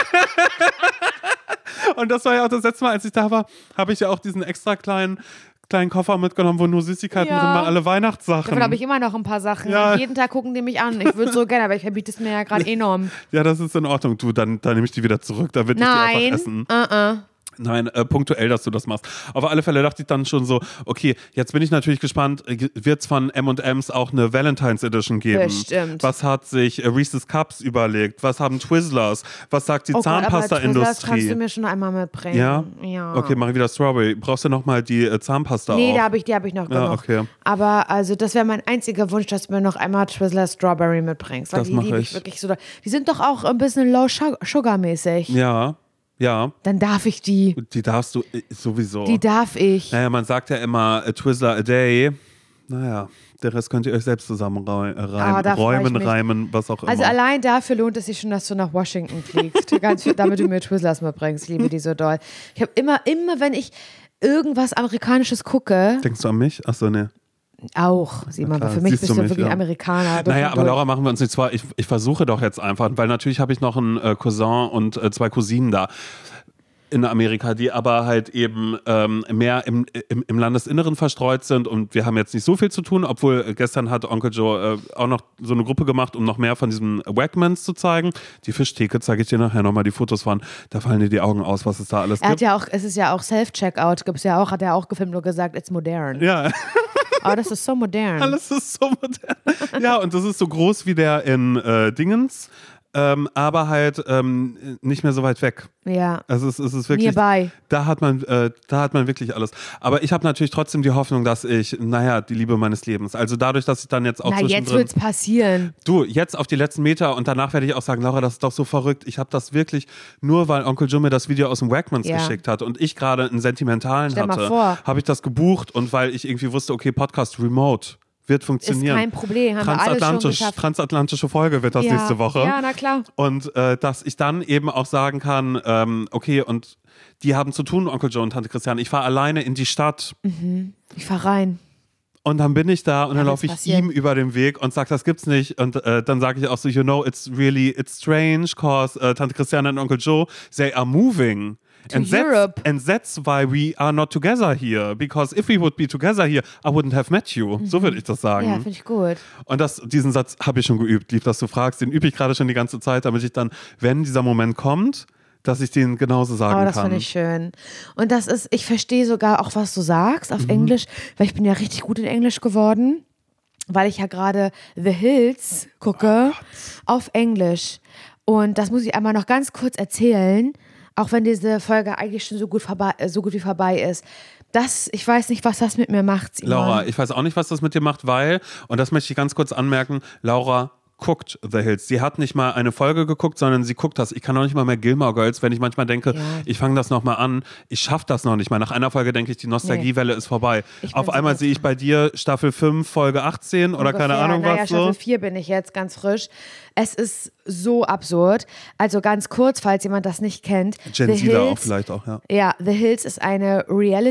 Und das war ja auch das letzte Mal, als ich da war, habe ich ja auch diesen extra kleinen Koffer mitgenommen, wo nur Süßigkeiten drin waren, alle Weihnachtssachen. Davon habe ich immer noch ein paar Sachen. Ja. Jeden Tag gucken die mich an. Ich würde so gerne, aber ich verbiete es mir ja gerade enorm. Ja, das ist in Ordnung. Du, dann nehme ich die wieder zurück. Da würde ich die einfach essen. Nein, punktuell, dass du das machst. Auf alle Fälle dachte ich dann schon so, okay, jetzt bin ich natürlich gespannt, wird es von M&M's auch eine Valentine's Edition geben? Bestimmt. Was hat sich Reese's Cups überlegt? Was haben Twizzlers? Was sagt die Zahnpasta-Industrie? Das kannst du mir schon einmal mitbringen. Ja? Ja. Okay, mache ich wieder Strawberry. Brauchst du nochmal die Zahnpasta Nee, auch? die hab ich noch genug. Ja, okay. Aber also das wäre mein einziger Wunsch, dass du mir noch einmal Twizzlers Strawberry mitbringst. Weil Das die mach liebe ich wirklich so. Die sind doch auch ein bisschen low-sugar-mäßig. Ja. Dann darf ich die. Die darfst du sowieso. Die darf ich. Naja, man sagt ja immer a Twizzler a day. Naja, der Rest könnt ihr euch selbst zusammen reimen, was auch immer. Also allein dafür lohnt es sich schon, dass du nach Washington fliegst. Damit du mir Twizzlers mitbringst. Ich liebe die so doll. Ich habe immer, wenn ich irgendwas Amerikanisches gucke. Denkst du an mich? Achso, ne. Auch, Simon, aber für mich bist du wirklich Amerikaner. Naja, aber Laura, machen wir uns nicht zwar, ich versuche doch jetzt einfach, weil natürlich habe ich noch einen Cousin und 2 Cousinen da in Amerika, die aber halt eben mehr im Landesinneren verstreut sind, und wir haben jetzt nicht so viel zu tun, obwohl gestern hat Onkel Joe auch noch so eine Gruppe gemacht, um noch mehr von diesen Wegmans zu zeigen. Die Fischtheke zeige ich dir nachher nochmal die Fotos von, da fallen dir die Augen aus, was es da alles gibt. Es ist ja auch Self-Checkout, hat er auch gefilmt und gesagt, it's modern. Ja. Oh, das ist so modern. Alles ist so modern. Ja, und das ist so groß wie der in Dingens, aber halt nicht mehr so weit weg. Ja. Also es ist wirklich, nearby. Da hat man wirklich alles. Aber ich habe natürlich trotzdem die Hoffnung, dass ich, die Liebe meines Lebens, also dadurch, dass ich dann jetzt auch zwischendrin... jetzt wird's passieren. Du, jetzt auf die letzten Meter, und danach werde ich auch sagen, Laura, das ist doch so verrückt. Ich habe das wirklich nur, weil Onkel Joe mir das Video aus dem Wegmans geschickt hat und ich gerade einen sentimentalen hatte, habe ich das gebucht, und weil ich irgendwie wusste, okay, Podcast remote wird funktionieren. Ist kein Problem, haben wir alles schon geschafft. Transatlantische Folge wird das nächste Woche. Ja, na klar. Und dass ich dann eben auch sagen kann, okay, und die haben zu tun, Onkel Joe und Tante Christiane. Ich fahre alleine in die Stadt. Mhm. Ich fahre rein. Und dann bin ich da und dann laufe ich ihm über den Weg und sage, das gibt's nicht. Und dann sage ich auch so, it's strange, cause Tante Christiane und Onkel Joe, they are moving. And that's why we are not together here. Because if we would be together here, I wouldn't have met you. Mhm. So würde ich das sagen. Ja, finde ich gut. Und diesen Satz habe ich schon geübt, lieb, dass du fragst. Den übe ich gerade schon die ganze Zeit, damit ich dann, wenn dieser Moment kommt, dass ich den genauso sagen kann. Oh, das finde ich schön. Und ich verstehe sogar auch, was du sagst auf Englisch, weil ich bin ja richtig gut in Englisch geworden, weil ich ja gerade The Hills gucke auf Englisch. Und das muss ich einmal noch ganz kurz erzählen. Auch wenn diese Folge eigentlich schon so gut wie vorbei ist. Ich weiß nicht, was das mit mir macht, Simon. Laura, ich weiß auch nicht, was das mit dir macht, weil, und das möchte ich ganz kurz anmerken, Laura guckt The Hills. Sie hat nicht mal eine Folge geguckt, sondern sie guckt das. Ich kann noch nicht mal mehr Gilmore Girls, wenn ich manchmal denke, ich fange das nochmal an. Ich schaffe das noch nicht mal. Nach einer Folge denke ich, die Nostalgiewelle ist vorbei. Auf einmal sehe ich bei dir Staffel 5, Folge 18 oder keine Ahnung was so. Staffel 4 bin ich jetzt ganz frisch. Es ist so absurd. Also ganz kurz, falls jemand das nicht kennt. Gen Z auch vielleicht auch, ja. Ja, The Hills ist eine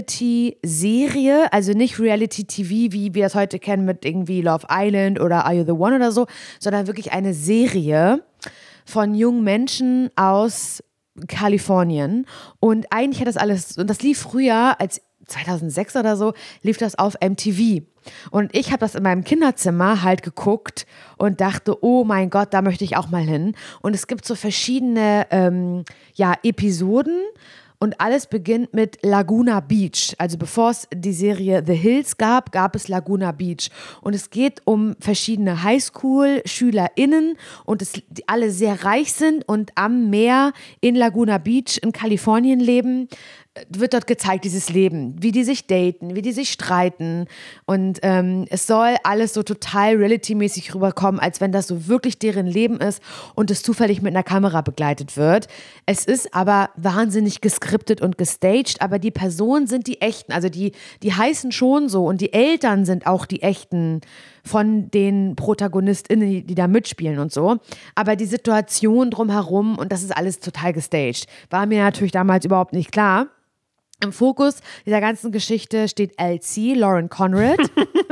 Reality-Serie, also nicht Reality-TV, wie wir das heute kennen mit irgendwie Love Island oder Are You the One oder so, sondern sondern wirklich eine Serie von jungen Menschen aus Kalifornien. Und eigentlich hat das alles, und das lief früher, als 2006 oder so, lief das auf MTV. Und ich habe das in meinem Kinderzimmer halt geguckt und dachte, oh mein Gott, da möchte ich auch mal hin. Und es gibt so verschiedene Episoden. Und alles beginnt mit Laguna Beach. Also bevor es die Serie The Hills gab, gab es Laguna Beach. Und es geht um verschiedene Highschool-SchülerInnen und die alle sehr reich sind und am Meer in Laguna Beach in Kalifornien leben. Wird dort gezeigt, dieses Leben, wie die sich daten, wie die sich streiten und es soll alles so total reality-mäßig rüberkommen, als wenn das so wirklich deren Leben ist und es zufällig mit einer Kamera begleitet wird. Es ist aber wahnsinnig geskriptet und gestaged, aber die Personen sind die echten, also die heißen schon so und die Eltern sind auch die echten von den ProtagonistInnen, die da mitspielen und so. Aber die Situation drumherum und das ist alles total gestaged. War mir natürlich damals überhaupt nicht klar. Im Fokus dieser ganzen Geschichte steht LC, Lauren Conrad.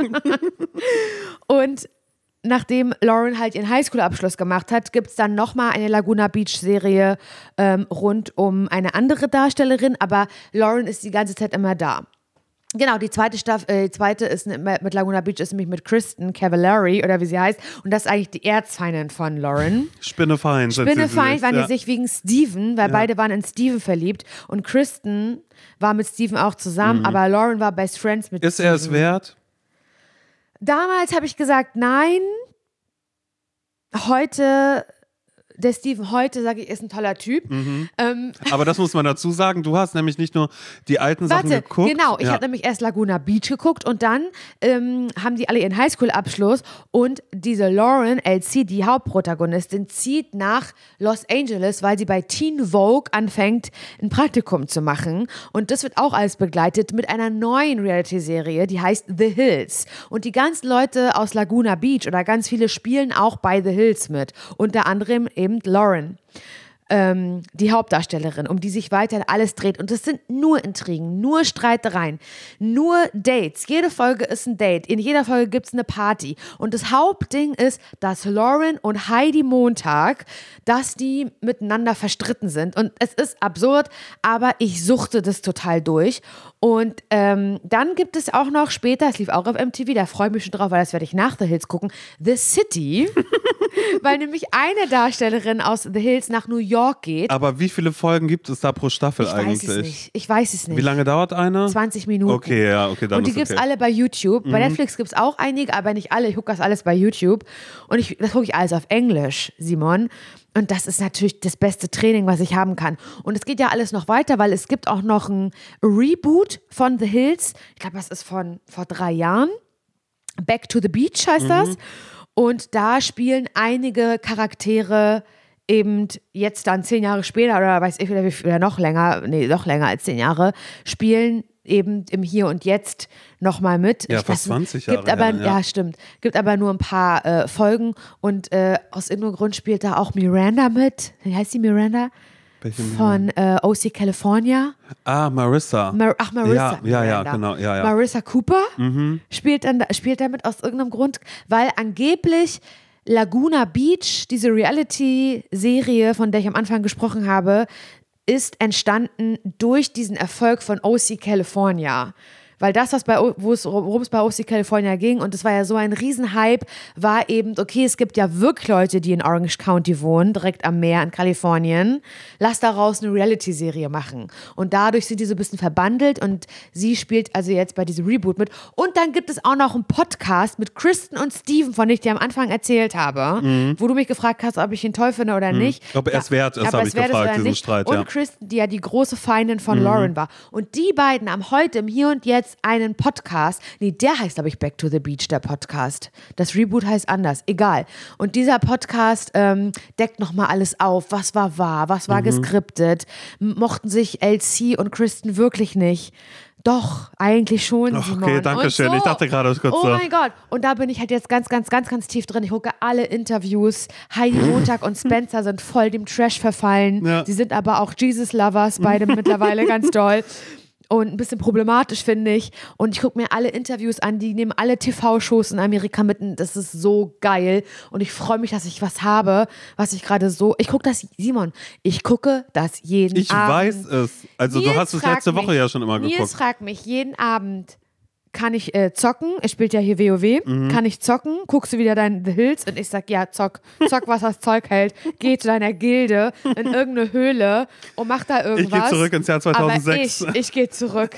Und nachdem Lauren halt ihren Highschool-Abschluss gemacht hat, gibt es dann nochmal eine Laguna Beach-Serie rund um eine andere Darstellerin, aber Lauren ist die ganze Zeit immer da. Genau, die zweite ist mit Laguna Beach ist nämlich mit Kristen Cavallari oder wie sie heißt und das ist eigentlich die Erzfeindin von Lauren. Spinnefeind waren die sich wegen Steven, weil beide waren in Steven verliebt und Kristen war mit Steven auch zusammen, aber Lauren war Best Friends mit Steven. Ist er es wert? Damals habe ich gesagt, nein. Der Steven heute, sage ich, ist ein toller Typ. Aber das muss man dazu sagen, du hast nämlich nicht nur die alten Sachen geguckt. Genau, ich habe nämlich erst Laguna Beach geguckt und dann haben die alle ihren Highschool-Abschluss und diese Lauren LC, die Hauptprotagonistin, zieht nach Los Angeles, weil sie bei Teen Vogue anfängt, ein Praktikum zu machen und das wird auch alles begleitet mit einer neuen Reality-Serie, die heißt The Hills und die ganzen Leute aus Laguna Beach oder ganz viele spielen auch bei The Hills mit, unter anderem eben Lauren, die Hauptdarstellerin, um die sich weiterhin alles dreht. Und das sind nur Intrigen, nur Streitereien, nur Dates. Jede Folge ist ein Date. In jeder Folge gibt es eine Party. Und das Hauptding ist, dass Lauren und Heidi Montag, dass die miteinander verstritten sind. Und es ist absurd, aber ich suchte das total durch. Und dann gibt es auch noch später, es lief auch auf MTV, da freue ich mich schon drauf, weil das werde ich nach The Hills gucken, The City, weil nämlich eine Darstellerin aus The Hills nach New York geht. Aber wie viele Folgen gibt es da pro Staffel eigentlich? Ich weiß es nicht. Wie lange dauert eine? 20 Minuten. Okay, ja, okay, dann und die gibt es alle bei YouTube. Bei Netflix gibt es auch einige, aber nicht alle. Ich gucke das alles bei YouTube. Und das gucke ich alles auf Englisch, Simon. Und das ist natürlich das beste Training, was ich haben kann. Und es geht ja alles noch weiter, weil es gibt auch noch ein Reboot von The Hills. Ich glaube, das ist von vor 3 Jahren. Back to the Beach heißt das. Und da spielen einige Charaktere eben jetzt dann 10 Jahre später oder weiß ich oder noch länger als 10 Jahre, spielen eben im Hier und Jetzt nochmal mit. Ja, fast 20 Jahre. Ja, stimmt. Gibt aber nur ein paar Folgen und aus irgendeinem Grund spielt da auch Miranda mit. Wie heißt die Miranda? Von OC California. Marissa. Marissa. Ja, genau. Ja. Marissa Cooper spielt damit aus irgendeinem Grund, weil angeblich Laguna Beach, diese Reality-Serie, von der ich am Anfang gesprochen habe, ist entstanden durch diesen Erfolg von OC California. Weil das, worum es bei OC California ging, und das war ja so ein Riesenhype, war eben, okay, es gibt ja wirklich Leute, die in Orange County wohnen, direkt am Meer in Kalifornien. Lass daraus eine Reality-Serie machen. Und dadurch sind die so ein bisschen verbandelt und sie spielt also jetzt bei diesem Reboot mit. Und dann gibt es auch noch einen Podcast mit Kristen und Steven, von dem ich dir am Anfang erzählt habe, wo du mich gefragt hast, ob ich ihn toll finde oder nicht. Ob er es wert ist, habe ich gefragt, diesen Streit. Und Kristen, die ja die große Feindin von Lauren war. Und die beiden haben heute im Hier und Jetzt einen Podcast, der heißt, glaube ich, Back to the Beach, der Podcast. Das Reboot heißt anders, egal. Und dieser Podcast deckt nochmal alles auf, was war wahr, was war geskriptet, mochten sich LC und Kristen wirklich nicht. Doch, eigentlich schon, Simon. Okay, danke schön. So. Ich dachte gerade, das ist kurz so. Oh mein Gott. Und da bin ich halt jetzt ganz, ganz, ganz, ganz tief drin. Ich gucke alle Interviews. Heidi Montag und Spencer sind voll dem Trash verfallen. Ja. Sie sind aber auch Jesus-Lovers, beide mittlerweile ganz doll. und ein bisschen problematisch, finde ich. Und ich gucke mir alle Interviews an, die nehmen alle TV-Shows in Amerika mit. Das ist so geil. Und ich freue mich, dass ich was habe, was ich gerade so. Ich gucke das, Simon, ich gucke das jeden Abend. Ich weiß es. Also Nils du hast es letzte Woche ja schon immer geguckt. Nils fragt mich jeden Abend, kann ich zocken? Er spielt ja hier WoW. Kann ich zocken? Guckst du wieder deinen The Hills? Und ich sag, ja, zock, was das Zeug hält. Geh zu deiner Gilde in irgendeine Höhle und mach da irgendwas. Ich gehe zurück ins Jahr 2006. Aber ich gehe zurück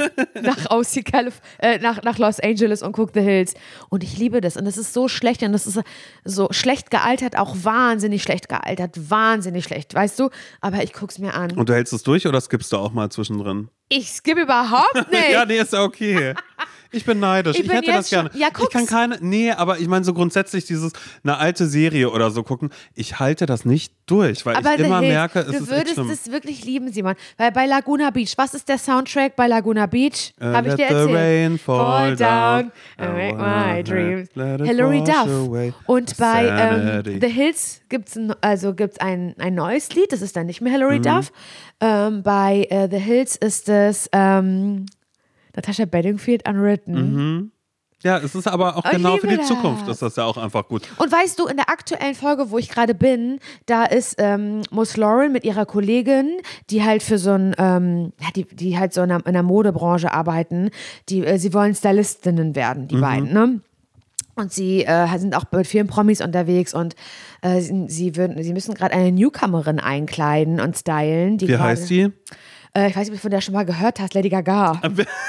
nach Los Angeles und guck The Hills. Und ich liebe das. Und das ist so schlecht. Und das ist so schlecht gealtert, auch wahnsinnig schlecht gealtert. Wahnsinnig schlecht, weißt du? Aber ich guck's mir an. Und du hältst es durch oder skippst du auch mal zwischendrin? Ich skippe überhaupt nicht. Ja, nee, ist ja okay. Ich bin neidisch. Ich hätte das gerne. Ja, ich kann keine. Nee, aber ich meine so grundsätzlich eine alte Serie oder so gucken. Ich halte das nicht durch, weil ich immer merke, es ist echt schlimm. Du würdest es wirklich lieben, Simon. Weil bei Laguna Beach, was ist der Soundtrack bei Laguna Beach? Habe ich dir erzählt. Let the rain fall down and make my dreams. Hilary Duff. Und bei The Hills gibt's ein neues Lied. Das ist dann nicht mehr Hilary Duff. Bei The Hills ist es Natasha Bedingfield Unwritten. Ja, es ist aber auch genau für die Zukunft ist das ja auch einfach gut. Und weißt du, in der aktuellen Folge, wo ich gerade bin, da ist Moss Lauren mit ihrer Kollegin, die halt für so ein, die halt so in der Modebranche arbeiten, sie wollen Stylistinnen werden, die beiden, ne? Und sie sind auch mit vielen Promis unterwegs und sie müssen gerade eine Newcomerin einkleiden und stylen. Wie heißt die? Ich weiß nicht, ob du von der schon mal gehört hast, Lady Gaga.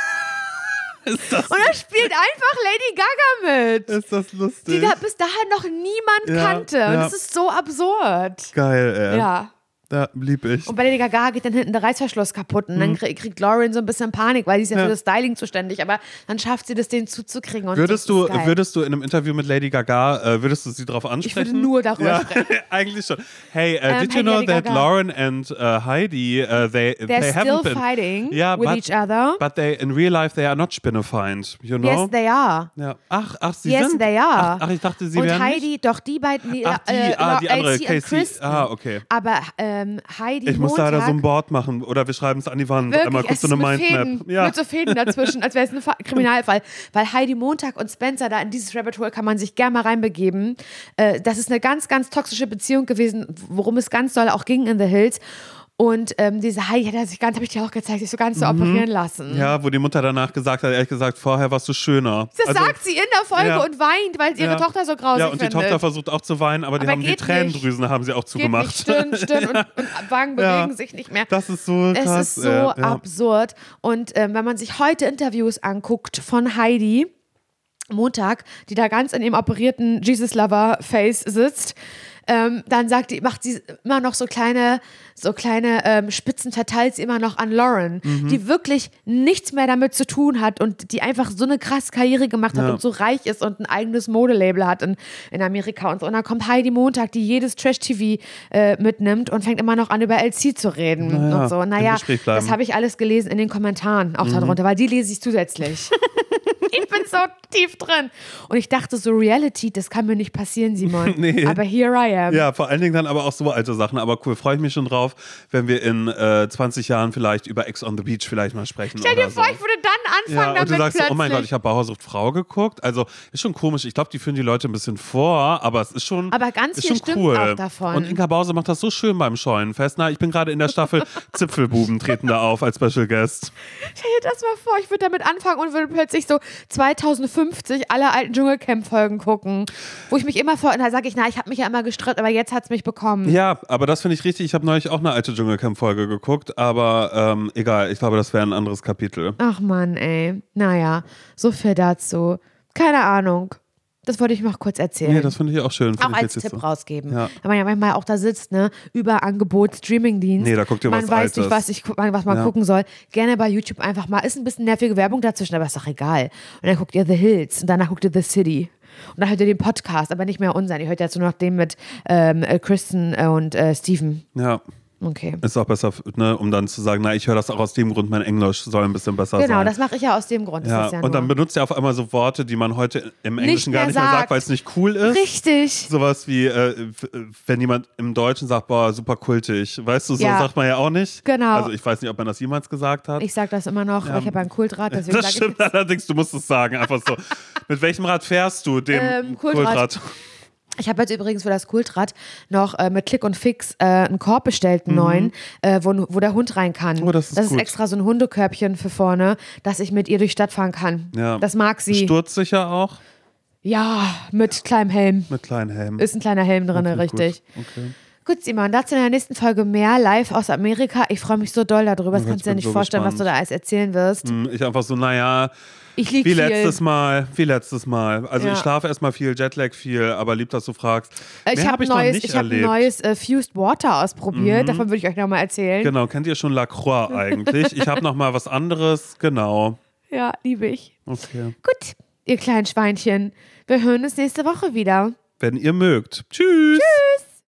Und da spielt einfach Lady Gaga mit. Ist das lustig? Die da bis dahin noch niemand kannte. Und das ist so absurd. Geil, ey. Ja. Ja, lieb ich. Und bei Lady Gaga geht dann hinten der Reißverschluss kaputt und dann kriegt Lauren so ein bisschen Panik, weil die ist ja für das Styling zuständig, aber dann schafft sie das, denen zuzukriegen. Und würdest du in einem Interview mit Lady Gaga, würdest du sie darauf ansprechen? Ich würde nur darüber sprechen. Eigentlich schon. Hey, did you know that Lauren and Heidi, they haven't been fighting with each other. But in real life they are not spinnefeind, you know? Yes, they are. Ja. Ach, sie yes, sind? Yes, they are. Ach, ich dachte, sie und wären Heidi, nicht? Doch, die beiden, die andere, Casey. Okay. Aber Heidi ich muss leider so ein Board machen oder wir schreiben es an die Wand. Wirklich, einmal kurz so eine Mindmap. Mit so Fäden dazwischen, als wäre es ein Kriminalfall. Weil Heidi Montag und Spencer, da in dieses Rabbit Hole kann man sich gerne mal reinbegeben. Das ist eine ganz, ganz toxische Beziehung gewesen, worum es ganz doll auch ging in The Hills. Und diese Heidi hat sich ganz, habe ich dir auch gezeigt, sich so ganz so operieren lassen. Ja, wo die Mutter danach gesagt hat, ehrlich gesagt, vorher warst du schöner. Das sagt sie in der Folge und weint, weil ihre Tochter so grausig findet. Ja, und die Tochter versucht auch zu weinen, aber die Tränendrüsen haben sie auch zugemacht. Stimmt. Und Wangen bewegen sich nicht mehr. Das ist so krass. Es ist so absurd. Und wenn man sich heute Interviews anguckt von Heidi Montag, die da ganz in ihrem operierten Jesus-Lover-Face sitzt, dann macht sie immer noch so kleine Spitzen, verteilt sie immer noch an Lauren, die wirklich nichts mehr damit zu tun hat und die einfach so eine krasse Karriere gemacht hat und so reich ist und ein eigenes Modelabel hat in Amerika und so. Und dann kommt Heidi Montag, die jedes Trash-TV mitnimmt und fängt immer noch an, über LC zu reden und so. Naja, das habe ich alles gelesen in den Kommentaren auch darunter, weil die lese ich zusätzlich. Ich bin so tief drin. Und ich dachte so, Reality, das kann mir nicht passieren, Simon. Nee. Aber here I am. Ja, vor allen Dingen dann aber auch so alte Sachen. Aber cool, freue ich mich schon drauf, wenn wir in 20 Jahren vielleicht über Ex on the Beach vielleicht mal sprechen. Stell dir vor, ich würde dann anfangen damit und du sagst plötzlich. So, oh mein Gott, ich habe Bauhaussucht Frau geguckt. Also ist schon komisch. Ich glaube, die führen die Leute ein bisschen vor, aber es ist schon Aber ganz ist viel schon stimmt cool. auch davon. Und Inka Bause macht das so schön beim Scheunenfest. Na, ich bin gerade in der Staffel Zipfelbuben treten da auf als Special Guest. Stell dir das mal vor, ich würde damit anfangen und würde plötzlich so 2050 alle alten Dschungelcamp-Folgen gucken, wo ich mich immer da sage ich, ich habe mich ja immer gestritten, aber jetzt hat es mich bekommen. Ja, aber das finde ich richtig. Ich habe neulich auch eine alte Dschungelcamp-Folge geguckt, aber egal, ich glaube, das wäre ein anderes Kapitel. Ach Mann, ey. Naja, so viel dazu. Keine Ahnung. Das wollte ich noch kurz erzählen. Nee, das finde ich auch schön. Auch als Tipp rausgeben. Ja. Wenn man ja manchmal auch da sitzt, ne, über Angebot, Streamingdienst. Nee, da guckt ihr was Altes. Man weiß nicht, was man gucken soll. Gerne bei YouTube einfach mal. Ist ein bisschen nervige Werbung dazwischen, aber ist doch egal. Und dann guckt ihr The Hills und danach guckt ihr The City. Und dann hört ihr den Podcast, aber nicht mehr unseren. Ihr hört jetzt nur noch den mit Kristen und Steven. Ja. Okay. Ist auch besser, ne, um dann zu sagen, ich höre das auch aus dem Grund, mein Englisch soll ein bisschen besser sein. Genau, das mache ich ja aus dem Grund. Ja, und dann benutzt er auf einmal so Worte, die man heute im Englischen gar nicht mehr sagt, weil es nicht cool ist. Richtig. Sowas wie, wenn jemand im Deutschen sagt, boah, super kultig. Weißt du, so sagt man ja auch nicht. Genau. Also ich weiß nicht, ob man das jemals gesagt hat. Ich sage das immer noch, weil ich habe ein Kultrad. Deswegen das stimmt allerdings, du musst es sagen. Einfach so. Mit welchem Rad fährst du? Dem Kultrad. Ich habe jetzt übrigens für das Kultrad noch mit Click und Fix einen Korb bestellt, einen neuen, wo der Hund rein kann. Oh, das ist extra so ein Hundekörbchen für vorne, dass ich mit ihr durch die Stadt fahren kann. Ja. Das mag sie. Sturzsicher auch? Ja, mit kleinem Helm. Mit kleinem Helm. Ist ein kleiner Helm drin, richtig. Okay. Gut, Simon, dazu in der nächsten Folge mehr live aus Amerika. Ich freue mich so doll darüber. Das kannst du dir nicht vorstellen, was du da alles erzählen wirst. Ich einfach so, ich lieg wie viel. letztes Mal. Also ich schlafe erstmal viel, Jetlag viel, aber lieb, dass du fragst. Ich habe ein neues Fused Water ausprobiert. Davon würde ich euch nochmal erzählen. Genau, kennt ihr schon Lacroix eigentlich? Ich habe nochmal was anderes, genau. Ja, liebe ich. Okay. Gut, ihr kleinen Schweinchen. Wir hören uns nächste Woche wieder. Wenn ihr mögt. Tschüss. Tschüss.